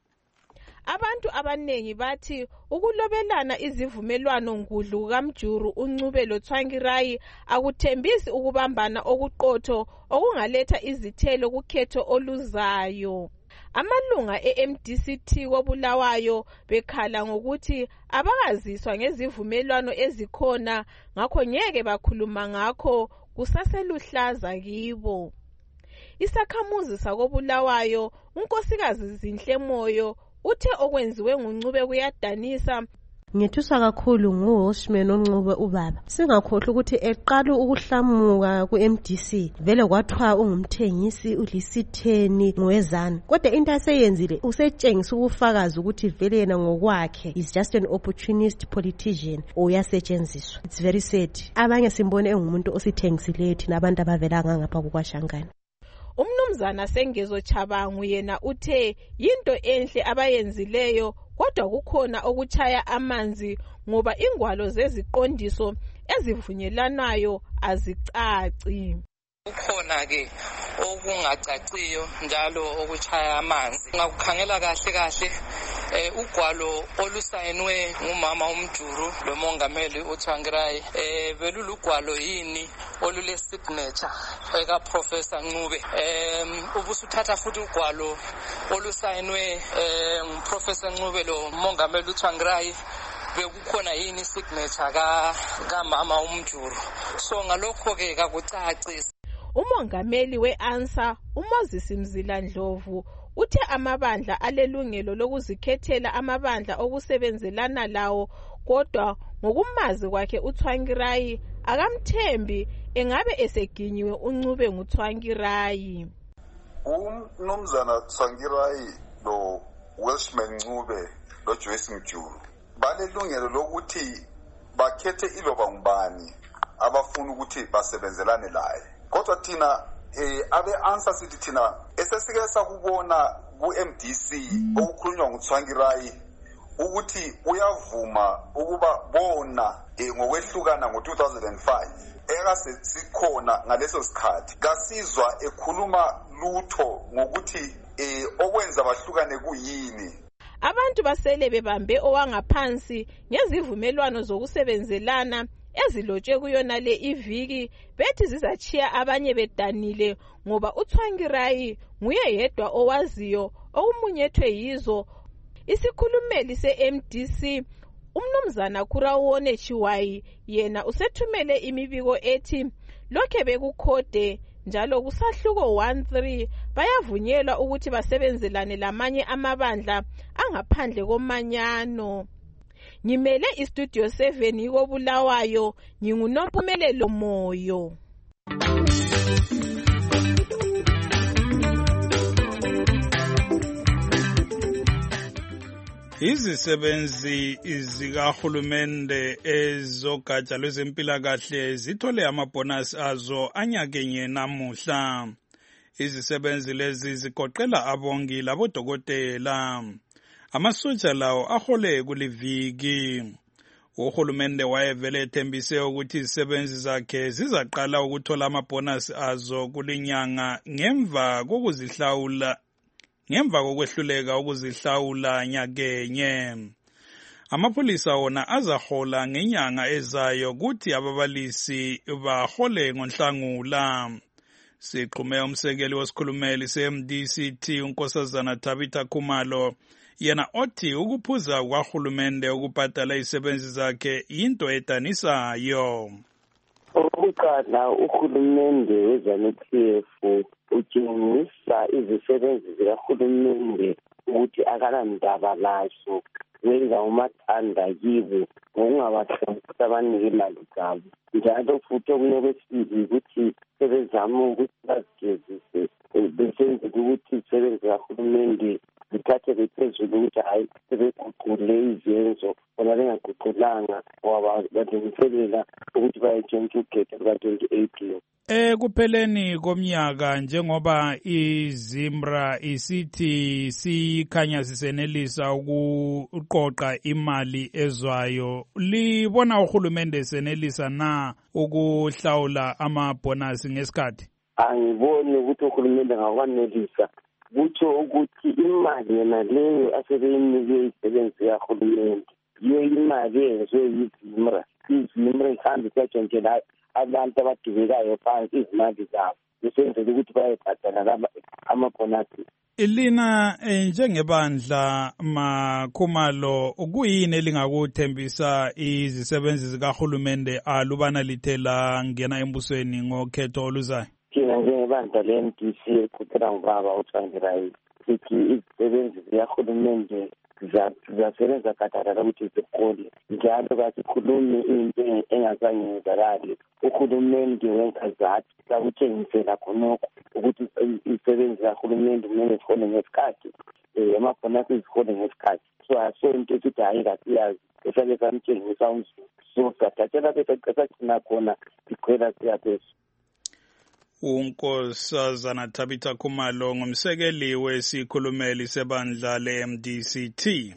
Abantu abanengi bathi ukulobelana izivumelwano ngudlu kaMjuru uNcube loTsvangirai akuthembisi ukubambana okuqotho okungaletha izithelo kukhetho oluzayo. Amalunga e-M D C T koBulawayo bekhala ngokuthi abakaziswa ngezivumelwano ezikhona ngakho ngeke bakhuluma ngakho kusaseluhlaza kibo. Isakhamuzi sakoBulawayo unkosikazi Zinhle Moyo uthe okwenziwe nguNcube kuyadanisa. Ngethuswa kakhulu nguHoshman oNcube ubaba. Singakhohlwa ukuthi eqala ukuhlamuka ku-M D C vele kwathiwa ungumthengisi ulisitheni ngowezana. Kodwa into aseyenzile usetshengisa ubufakazi ukuthi vele yena ngokwakhe is just an opportunist politician uyasetshenziswa. It's very sad. Abanye simbone engumuntu osithengisileyo thina abantu abavelanga ngapha kuKwaShangana. Umnumzana Sengezo Chabangu yena uthe yinto enhle abayenzileyo kodwa kukhona okuchaya amanzi ngoba ingwalo zeziqondiso ezivunyelanayo azicaci. Kukhona ke okungacaciyo njalo okuchaya amanzi. Ngakukhangela kahle kahle eh ugwalo olusayinwe ngumama uMjuru lo mongameli uTsvangirai eh belulugwalo yini olule signature eka Professor Ncube. Eh ubusuthatha futhi ugwalo olusayinwe eh Professor Ncube lo mongameli uTsvangirai bekukhona yini signature ka ka mama uMjuru. So ngalokho ke kakucaci. Umongameli we-ANSA uMoses Mzila Ndlovu uthe amabandla alelungelo lokuzikhethela amabandla okusebenzelana lawo kodwa ngokumazi kwakhe uTsvangirai akamthembi engabe eseginyiwe uNcube nguTsvangirai. Umnumzana Tsvangirai lo Washman Ncube lo Joyce Mutshuru balelungelo lokuthi bakhethe iloba ngubani abafuna ukuthi basebenzelane laye. Kodwa thina eh abe answer sithi thina esesike sakubona ku-M D C okukhulunywa nguTsvangirai ukuthi uyavuma ukuba bona ngokwehlukana ngo two thousand five ekase sikhona ngaleso sikhathi kasizwa ekhuluma lutho ngokuthi eh okwenza bahlukane kuyini. Abantu basele bebambe owangaphansi ngezivumelwano zokusebenzelana ezilotshwe kuyona le iviki bethi zizachiya abanye bedanile ngoba uTsvangirai nguye yedwa owaziyo okumunyethwe yizo. Isikhulumeli se-M D C umnumzana Kurawone Chiwayi yena usethumele imibiko ethi lokhe bekukhode njalo kusahluko one three bayavunyelwa ukuthi basebenzelane lamanye amabandla angaphandle komanyano. Ngimele istudio seven ikoBulawayo nginguNompumelelo Moyo. Izisebenzi zikahulumende ezogatsha lwezempilakahle zithole amabonus azo anyakenye namuhla. Izisebenzi lezi zigoqela abongi labodokotela. Amasotsha lawo ahole kuliviki. Uhulumende wayevele ethembise ukuthi izisebenzi zakhe zizaqala ukuthola amabonus azo kulinyanga ngemva kokuzihlawula ngemva kokwehluleka ukuzihlawula nyakenye. Amapholisa wona azahola ngenyanga ezayo kuthi ababalisi bahole ngoNhlangula. Siqhume umsekeli wesikhulumeli se-M D C T unkosazana Tabitha Khumalo yena othi ukuphuza kwahulumende ukubhadala izisebenzi zakhe into edanisayo. Okokuqala uhulumende wezane-P F utshengisa izisebenzi zikahulumende ukuthi akalandaba lazo wenza umathanda kibo ngokungabahloniphi abanike imali zabo. Njalo futhi okunye kwesibili ukuthi sebezama ukuthi bazigezise besenzela ukuthi izisebenzi zikahulumende zithathele phezulu ukuthi hayi sebeguqule izenzo bona bengaguqulanga ngoba balungiselela ukuthi bayetshentshwa ukhetho luka-twenty eighteen. Ekupheleni komnyaka njengoba iZIMRA isithi sikhanya sisenelisa ukuqoqa imali ezwayo, libona uhulumende senelisa na ukuhlawula amabonasi ngesikhathi? Angiboni ukuthi uhulumende ngakwanelisa. Kutsho ukuthi imali yona leyo asebeyinike isebenzi kahulumende yiyo imali eyenziwe yiZIMRA. iZIMRA ihambe isatshentshela abantu abadubekayo phansi izimali zabo besenzela ukuthi bayebhadala amabhonasi. Lina njengebandla Makhumalo, kuyini elingakuthembisa izisebenzi zikahulumende alubana lithe langena embusweni ngokhetho oluzayo? Thina njengebandla le-M D C eqhutyelwa ngubaba uTsvangirai sithi izisebenzi zikahulumende ziyasebenza gadalala ukuthi zikole njalo kasikhulumi into engazange yenzakale. Uhulumende wenza zathi sakutshengisela khonokho ukuthi izisebenzi zikahulumende kumele zihole ngesikhathi, amabhonasi zihole ngesikhathi. So asonto sithi hayi kasiyazi esake samtshengisa umzulu, so sathathela besaqesagcina khona siqhela siyaphezulu. uNkosazana Tabitha Khumalo ngumsekeli wesikhulumeli sebandla le-M D C T.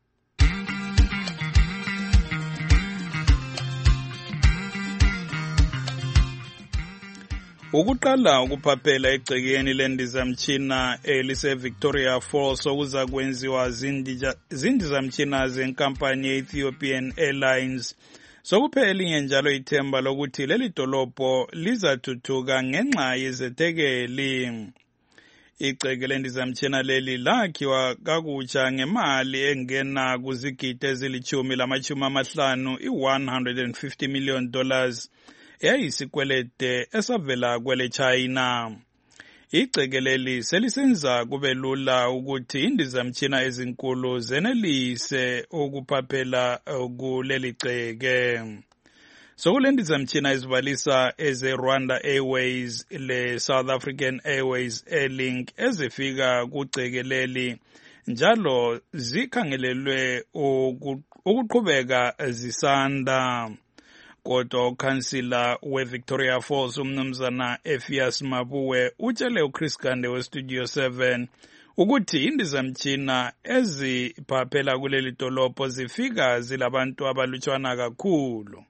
Ukuqala ukuphaphela egcekeni lendizamtshina elise-Victoria Falls okuza kwenziwa zindizamtshina zenkampani ye-Ethiopian Airlines sokuphela elinye njalo ithemba lokuthi leli dolobho lizathuthuka ngenxa yezethekeli. Igceke lendizamtshina leli lakhiwa kakutsha ngemali engena kuzigidi ezilithumi lamachumi amahlanu i-one hundred fifty million dollars eyayisikwelede esavela kwele China. Igceke leli selisenza kube lula ukuthi indizamtshina ezinkulu zenelise ukuphaphela kuleli gceke. Sokulendizamtshina ezibalisa eze Rwanda Airways le South African Airways Airlink ezifika kugceke leli njalo zikhangelelwe ukuqhubeka zisanda. Kodwa ukhansila we-Victoria Falls umnumzana Ephias Mabuwe utshele uChris Gande we-Studio seven ukuthi indizamtshina eziphaphela kuleli dolobho zifika zilabantu abalutshwana kakhulu.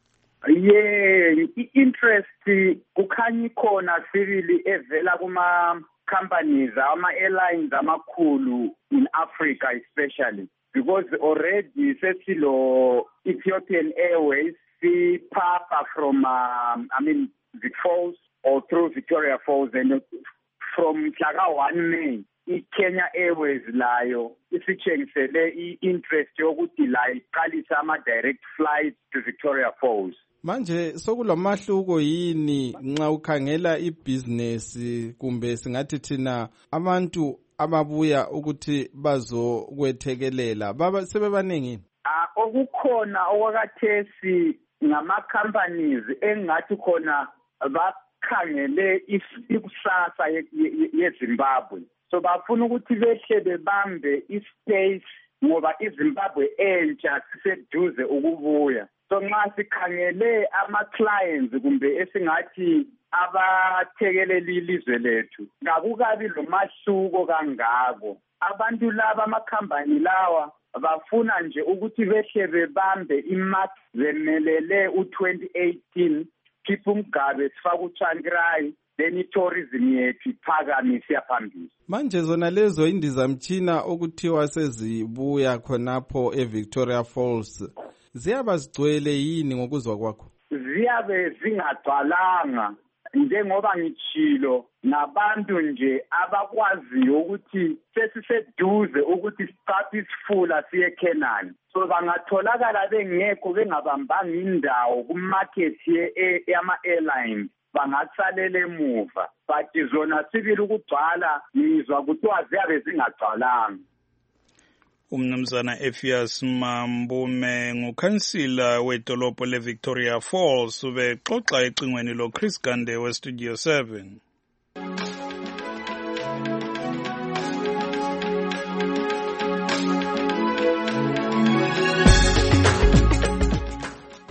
Yeah, i-interest kukhanya ikhona sibili evela kuma companies ama-airlines amakhulu in Africa especially, because already sesilo Ethiopian Airways Papa from, um, I mean, Vic Falls or through Victoria Falls, and from Tlaga one May, Kenya Airways layo, isitshengisele i-interest yokuthi la iqalisa ama-direct flights to Victoria Falls. Manje sokulamahluko yini nxa ukhangela ibhizinesi kumbe singathi thina abantu ababuya ukuthi bazokwethekelela baba sebebaningi? Ah, okukhona okwakathesi ngama-companies engathi khona bakhangele ikusasa yeZimbabwe, so bafuna ukuthi behle bebambe ispace ngoba iZimbabwe entsha siseduze ukubuya. So nxa sikhangele ama-clients kumbe esingathi abathekelela ilizwe lethu kakukabi lo mahluko kangako. Abantu laba amakhampani lawa bafuna nje ukuthi behle bebambe imap zemelele u-twenty eighteen khipha umgabe sifaka uTsvangirai then i-tourism yethu iphakamise yaphambili. Manje zona lezo indizamtshina okuthiwa sezibuya khonapho eVictoria Falls ziyabe zigcwele yini ngokuzwa kwakho? Ziyabe zingagcwalanga njengoba ngitshilo nabantu nje abakwaziyo ukuthi sesiseduze ukuthi siqaphe isifula siye Canaan, so bangatholakala bengekho bengabambanga indawo kumarket yama-airlines bangasalela emuva, but zona sibili ukugcwala ngizwa kuthiwa ziyabe zingagcwalanga. Umnumzana Ephias Mambume ngukhansila wedolobho le-Victoria Falls ubexoxa ecingweni lo Chris Gande we-Studio seven.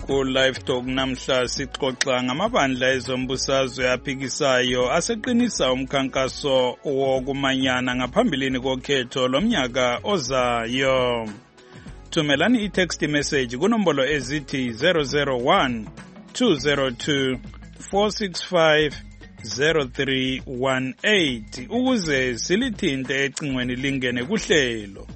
Ku-Live Talk namhla sixoxa ngamabandla ezombusazwe aphikisayo aseqinisa umkhankaso wokumanyana ngaphambilini kokhetho lomnyaka ozayo. Thumelani i-text message kunombolo ezithi zero zero one two zero two four six five zero three one eight ukuze silithinte ecingweni lingene kuhlelo.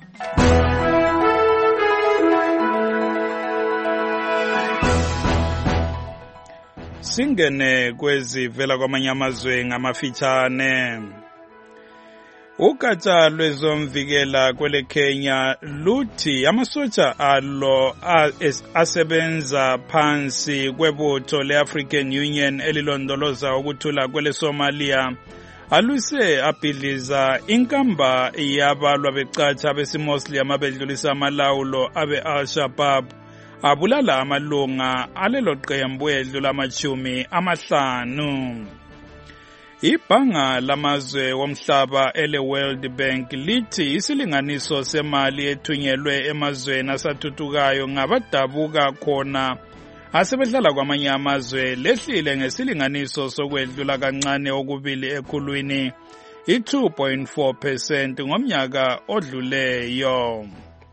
Singene kwezivela kwamanye amazwe ngamafitshane. Ugatsha lwezomvikela kwele Kenya luthi amasotsha alo asebenza phansi kwebutho le-African Union elilondoloza ukuthula kwele Somalia alwise abhidliza inkamba yabalwa becatsha besimoslim abedlulisa amalawulo abe-Al-Shabaab abulala amalunga alelo qembu edlula amachumi amahlanu. Ibhanga lamazwe womhlaba ele World Bank lithi isilinganiso semali ethunyelwe emazweni asathuthukayo ngabadabuka khona asebehlala kwamanye amazwe lehlile ngesilinganiso sokwedlula kancane okubili ekhulwini i-two point four percent ngomnyaka odluleyo.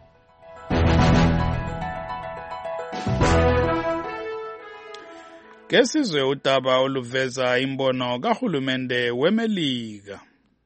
Kesizwe udaba oluveza imbono kahulumende weMelika.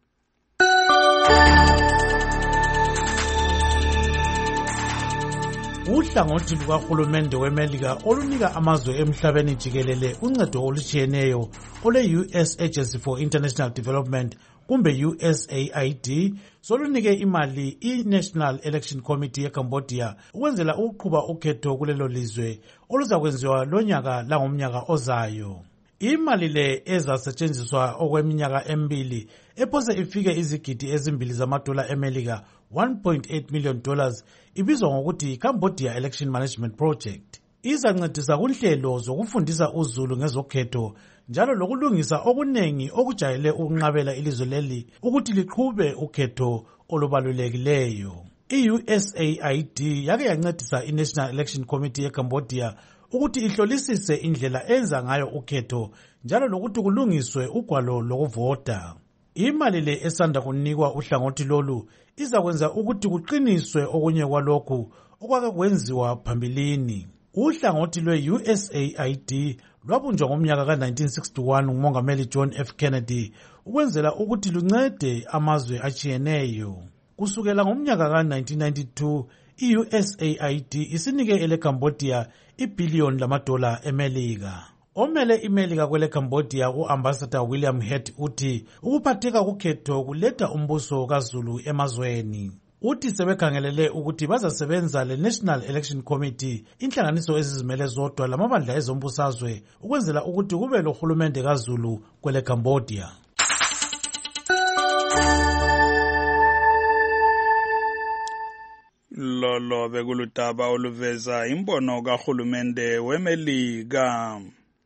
Uhlangothi lukahulumende weMelika olunika amazwe emhlabeni jikelele uncedo olutshiyeneyo ole-U S Agency for International Development kumbe U S A I D solunike imali i-National Election Committee yeCambodia ukwenzela ukuqhuba ukhetho kulelo lizwe oluzakwenziwa lonyaka langomnyaka ozayo. Imali le ezasetshenziswa okweminyaka emibili ephose ifike izigidi ezimbili zamadola eMelika one point eight million dollars ibizwa ngokuthi Cambodia Election Management Project. Izancedisa kunhlelo zokufundisa uzulu ngezokhetho njalo lokulungisa okunengi okujayele ukunqabela ilizwe leli ukuthi liqhube ukhetho olubalulekileyo. I-U S A I D yake yancedisa i-National Election Committee yeCambodia ukuthi ihlolisise indlela enza ngayo ukhetho njalo lokuthi kulungiswe ugwalo lokuvota. Imali le esanda kunikwa uhlangothi lolu izakwenza ukuthi kuqiniswe okunye kwalokhu okwake kwenziwa phambilini. Uhlangothi lwe-U S A I D lwabunjwa ngomnyaka ka nineteen sixty-one ngumongameli John F Kennedy ukwenzela ukuthi luncede amazwe achiyeneyo. Kusukela ngomnyaka ka nineteen ninety-two i-U S A I D isinike ele Cambodia ibillion lamadola eMelika. Omele iMelika kwele Cambodia u-Ambassador William Hett uthi ukuphatheka kukhetho kuletha umbuso kaZulu emazweni. Uthi sebekhangelele ukuthi bazasebenza le-National Election Committee inhlanganiso ezizimele zodwa lamabandla ezombusazwe ukwenzela ukuthi kube lohulumende kaZulu kwele Cambodia. Lolo bekuludaba oluveza imbono kahulumende weMelika.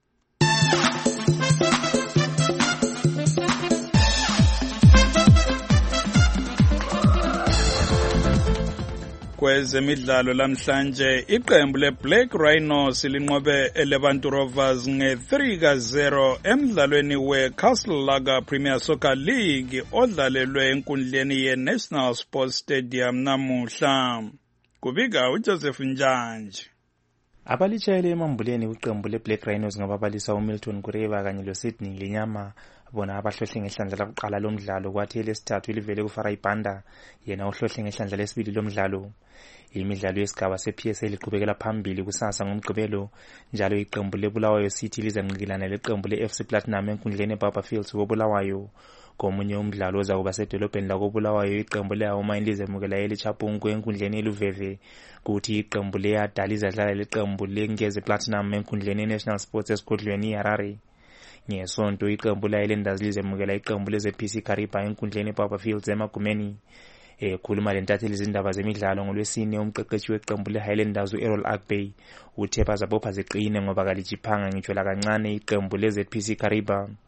Kwezemidlalo lamhlanje iqembu leBlack Rhinos linqobe eLebantu Rovers nge-three ka zero emdlalweni weCastle Lager Premier Soccer League odlalelwe enkundleni ye-National Sports Stadium namuhla. Kubika uJoseph Njanje. Abalitshayele emambuleni iqembu leBlack Rhinos ngababalisa uMilton Kureba kanye loSydney Linyama bona abahlohle ngehlandla lokuqala lomdlalo kwathi lesithathu livele kuFarai Banda yena uhlohle ngehlandla lesibili lomdlalo. Imidlalo yesigaba se-P S L iqhubekela phambili kusasa ngomgqibelo njalo iqembu leBulawayo City lizanqikilana leqembu le-F C Platinum enkundleni eBarberfields koBulawayo. Komunye umdlalo ozakuba sedolobheni lakoBulawayo iqembu le-Auma lizemukela eLichapungu enkundleni eLuveve kuthi iqembu le-Adala lizadlala leqembu leNgeze Platinum enkundleni eNational Sports esigodlweni iHarare. Ngesonto iqembu le-Highlanders lizemukela iqembu leze-P C Kariba enkundleni eBarberfields eMagumeni. Ekhuluma lentatheli izindaba zemidlalo ngolwesine umqeqeshi weqembu le-Highlanders u-Errol Agbey uthe bazabopha ziqine ngoba kalijiphanga ngitsho la kancane iqembu leze-P C Kariba.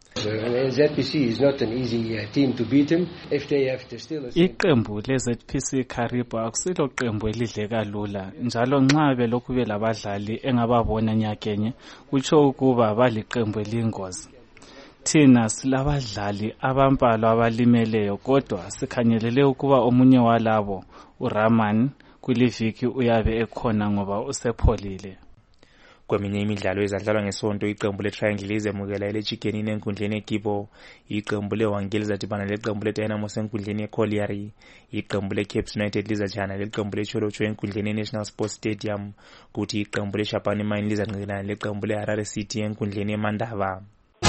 Iqembu le-Z P C Kariba akusilo qembu elidle kalula njalo nxa belokhu belabadlali engababona nyakenye kutsho ukuba baliqembu eliyingozi. Thina silabadlali abambalwa abalimeleyo kodwa sikhangelele ukuba omunye walabo uRaman kuliviki uyabe ekhona ngoba usepholile. Kweminye imidlalo ezadlalwa ngesonto iqembu le-Triangle lizemukela ele-Chikenini enkundleni eGibo, iqembu le-Wangel lizadibana leqembu le-Dynamos enkundleni eColliery, iqembu le-Cape United lizajana leqembu le-Cholocho enkundleni e-National Sports Stadium, kuthi iqembu le-Shabane Mine lizanqinelana leqembu le-Harare City enkundleni eMandaba.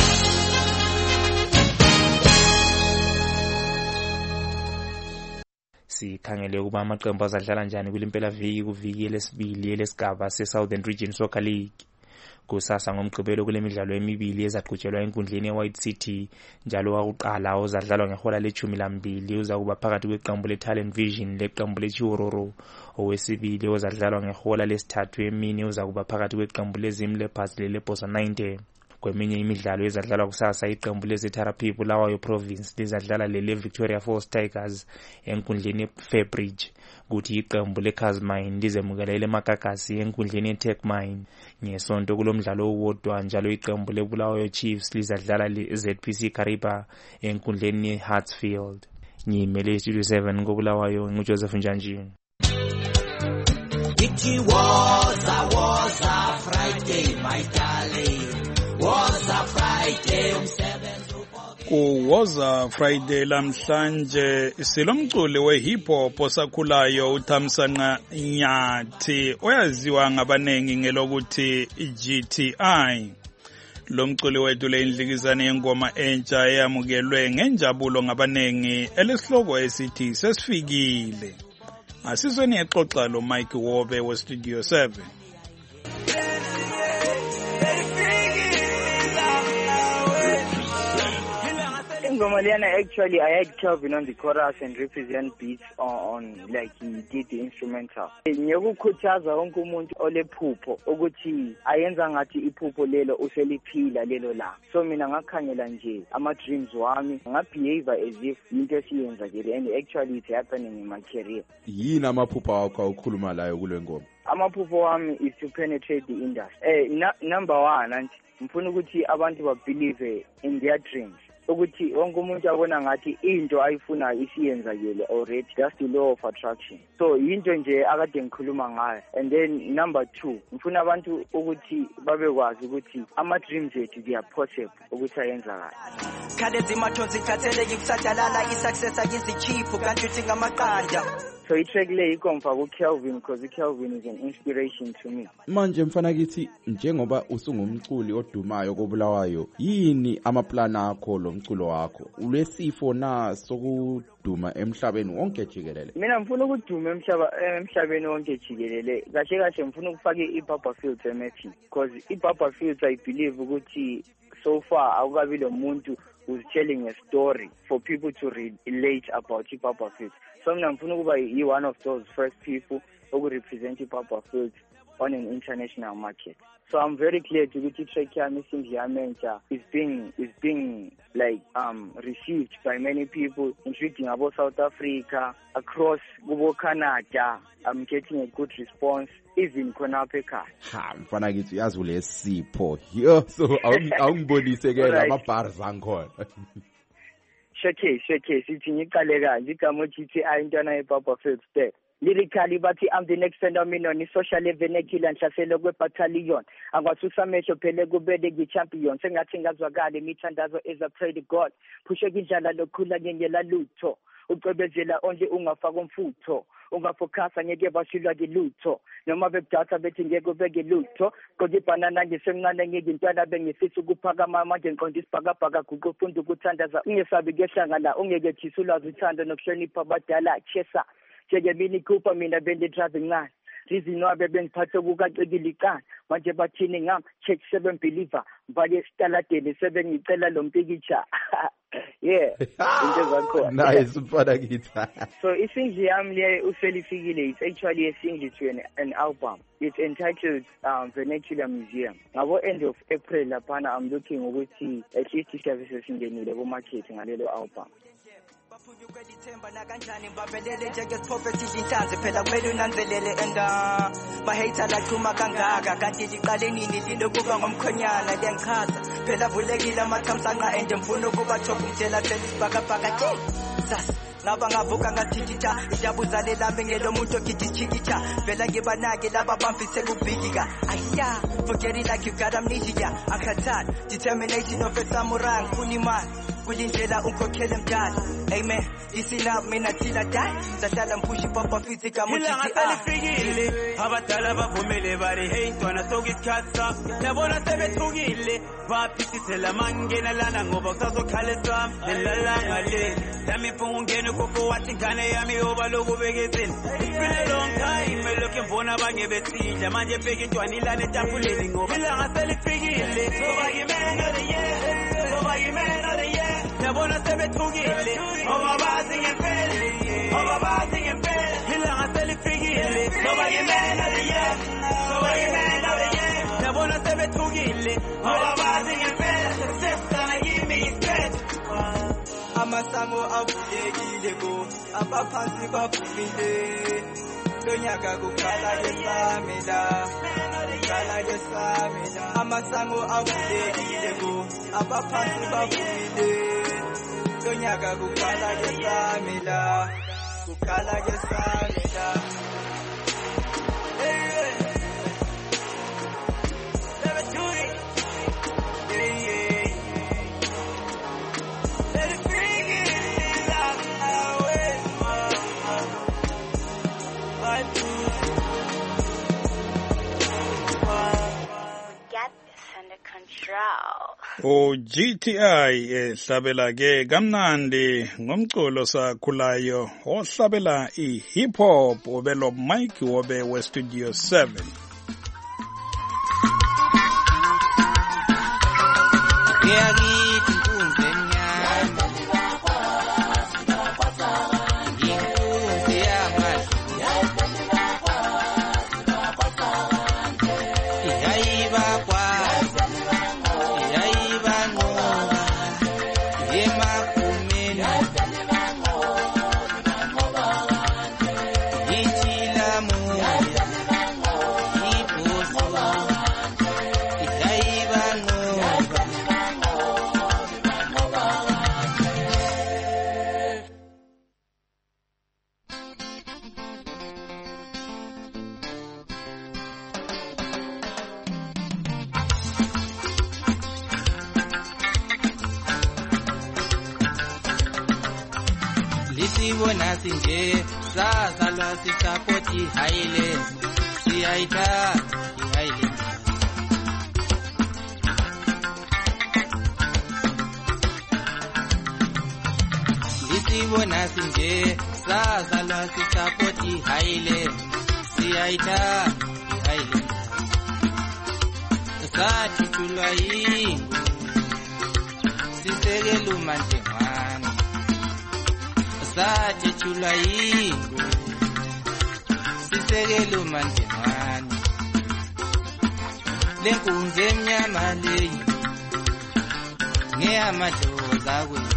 Sikhangele ukuba amaqembu azadlala njani kulimpela viki kuviki elesibili elesigaba se-Southern Region Soccer League. Kusasa ngomgqibelo kule midlalo emibili ezaqhutshelwa enkundleni e-White City, njalo wakuqala ozadlalwa ngehola lechumi lambili uzakuba phakathi kweqembu le-Talent Vision leqembu le-Chiwororo, owesibili ozadlalwa ngehola lesithathu emini uzakuba phakathi kweqembu le-Zim Leopards le-Leposa ninety. Kweminye imidlalo ezadlalwa kusasa iqembu le-Zetara People Lawayo Province lizadlala le-Victoria Falls Tigers enkundleni e-Fairbridge, kuthi iqembu le-Casmine lizemukela ele-Makakasi enkundleni e-Tech Mine. Ngesonto kulomdlalo owodwa njalo iqembu le-Bulawayo Chiefs lizadlala le-Z P C Kariba enkundleni e-Hartsfield. Ngiyimele Studio seven ngobulawayo nguJoseph Njanji. It was a was a Friday, my darling. Was a Friday umsebenzi ku was a Friday lamhlanje silomculi we-hip hop osakhulayo uThamsanqa Nyathi oyaziwa ngabanengi ngelokuthi G T I. Lo mculi wethu le indlikizane yengoma entsha eyamukelwe ngenjabulo ngabanengi elesihloko esithi sesifikile. Asizweni exoxa lo Mike Wobe we Studio seven. Actually, I had Kelvin on the chorus and represent beats on, on like he did the instrumental. Ngiyokukhuthaza wonke umuntu olephupho ukuthi ayenza ngathi iphupho lelo useliphila lelo la. So mina ngakhangela nje ama dreams wami ngabehave as if into esiyenza nje, and actually it's happening in my career. Yini amaphupho akho awukhuluma layo kule ngoma? Amaphupho wami is to penetrate the industry. Eh na, number one anti ngifuna ukuthi abantu ba believe in their dreams. Ukuthi wonke umuntu abona ngathi into ayifuna isiyenzakele already. That's the law of attraction. So into nje akade ngikhuluma ngayo. And then number two, ngifuna abantu ukuthi babekwazi ukuthi ama dreams ethu they are possible ukuthi ayenzakala. Khalezi mathonzi thathele ngikusadalala isuccess akizichiphu kanti uthi ngamaqanda. So itrack le ikomfa ku Kelvin because Kelvin is an inspiration to me. Manje mfana kithi njengoba usungumculi odumayo kobulawayo, yini amaplan akho lo mculo wakho? Ulesifo na sokuduma emhlabeni wonke jikelele? Mina ngifuna ukuduma emhlaba emhlabeni wonke jikelele. Kahle kahle ngifuna ukufaka iBaba Fields emethi because iBaba Fields I believe ukuthi so far akukabi lo muntu who's telling a story for people to relate about iBaba Fields. So I'm going one of those first people who will represent Papa Fields on an international market. So I'm very clear to get track here missing here is being is being like um received by many people, including about South Africa, across Google Canada. I'm getting a good response, even Konapeka. Ha, mfana kithi yazi ulesipho. Yo, so awungibonise ke lama bars ankhona. Showcase, showcase. Ithi ngiqale kanje igama G T I intwana yeBaba Fields there. Lyrically bathi I'm the next phenomenon, social vernacular nhlaselo kwebattalion. Angwasusa mesho phele kubede ngichampion. Sengathi ngazwakala imithandazo as a pray to God. Phushe indlala lokhula ngengela lutho. Ucebezela onke ungafaka umfutho. Ungafocasa ngeke bashilwa ngelutho. Noma bekudata bethi ngeke ubeke lutho. Kodwa ibanana ngisemncane ngeke intwana bengifisa ukuphakama manje ngiqonda isibhakabhaka guqu ufunda ukuthandaza. Ungesabi kehlanga la ungeke thisa ulwazi uthando nokuhlonipha abadala chesa. Njenge mini Cooper mina bende driving ncane. Reason wabe bengiphathe kukacekile iqanda. Manje bathini ngam check seven believer. Mvale esitaladeni sebengicela lo mpikitsha. Yeah, into zakhona. Nice, mfana kithi. So isingle yami le uselifikile, it's actually a single to an, an album. It's entitled um, Vernacular Museum. Ngabo end of April laphana I'm looking ukuthi at least isiyabe sesingenile ku market ngalelo album. Themba nakanjani babelele njengesiphofe sidinhlanzi phela kumele unanzelele enda bahater la chuma kangaka kanti liqale nini linokuba ngomkhonyana lengichaza phela vulekile amathamsanqa ende mfuna ukuba chopha umtshela selisibhakabhaka sas ngaba ngavuka ngathithitha ijabuza lelami ngelomuntu ogidichikitha vela ngibanake laba bamfise kubhikika ayya forget it like you got amnesia akhathana determination of a samurai ngifuna imali kulindlela ukhokhele mdala amen isina mina thina die sahlala mpushi papa physical motivated abadala bavumele bari hey ntwana sokusikhatha yabona sebethukile baphithithela mangena lana ngoba kusazokhalesa lelalanga le yami phungene koko wathi ngane yami yoba lokubekezela it's been a long time lokho mbona bange besidla manje bheke intwana ilana etafuleni ngoba ilanga selifikile soba yimena the year soba yimena the year yabona sebethukile ngoba bazi ngempela ngoba bazi ngempela ilanga selifikile soba yimena the year soba yimena the year yabona sebethukile ngoba bazi ngempela sesana yimi ispet amasango avulekile ko abaphansi bavumile lonyaka kukhala yesamela kukhala yesamela amasango avulekile ko abaphansi bavumile lonyaka kukhala yesamela kukhala yesamela O G T I ehlabela ke kamnandi ngomculo sakhulayo ohlabela I hip hop obelo Mike wobe we studio seven. Yeah, Sibona sinje sazalwa sisapoti Highland siyaita Highland Sibona sinje sazalwa sisapoti Highland siyaita Highland sathi tulwayingu sisekela umantengwana sathi chula yingu sisekela umandemani lenkunzi emnyama leyi ngeyamadloza kwethu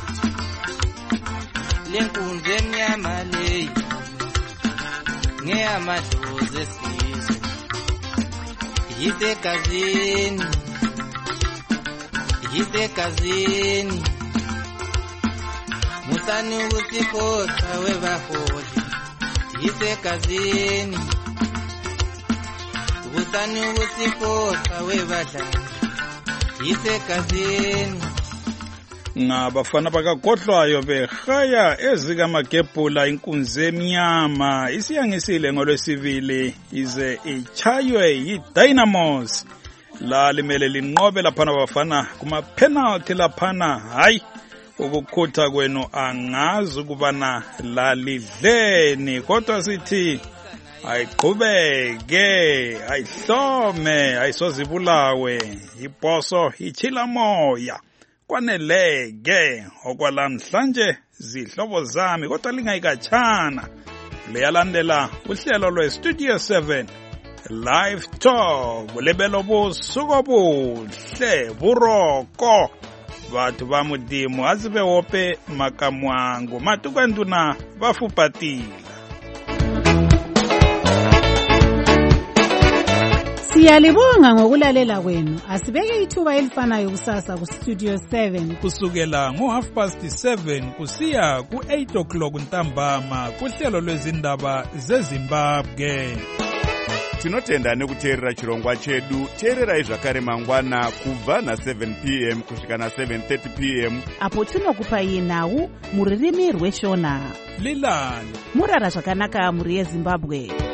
lenkunzi emnyama leyi ngeyamadloza esizwe yisegazini yisegazini Musani ukusiphosa webaholi yisegazini Musani ukusiphosa webadlali yisegazini Ngabafana bakagodlwayo behaya ezikamagebhula inkunzi emnyama isiyangisile ngolwesibili ize ichaywe yiDynamos la limele linqobe laphana bafana kuma penalty laphana hayi ukukhutha kwenu angazi ukubana lalidleni kodwa sithi ayiqhubeke ayihlome ayisozibulawe ibhoso ichila moya kwaneleke okwalamhlanje zihlobo zami kodwa lingayikatshana liyalandela uhlelo lwe-Studio seven Live Talk lebelo busuku obuhle buroko batho ba modimo a tsebe ope makamwango matukwenduna ba fupatila. Siyalibonga ngokulalela kwenu. Asibeke ithuba elifanayo kusasa ku Studio seven kusukela ngo half past seven kusiya ku eight o'clock ntambama kuhlelo lwezindaba zeZimbabwe. Tinotenda nekuteerera chirongwa chedu. Teererai zvakare mangwana kubva na seven p m kusvika na seven thirty p m apo tinokupai nhau muririmi rweshona. Lilani murara zvakanaka muri yeZimbabwe.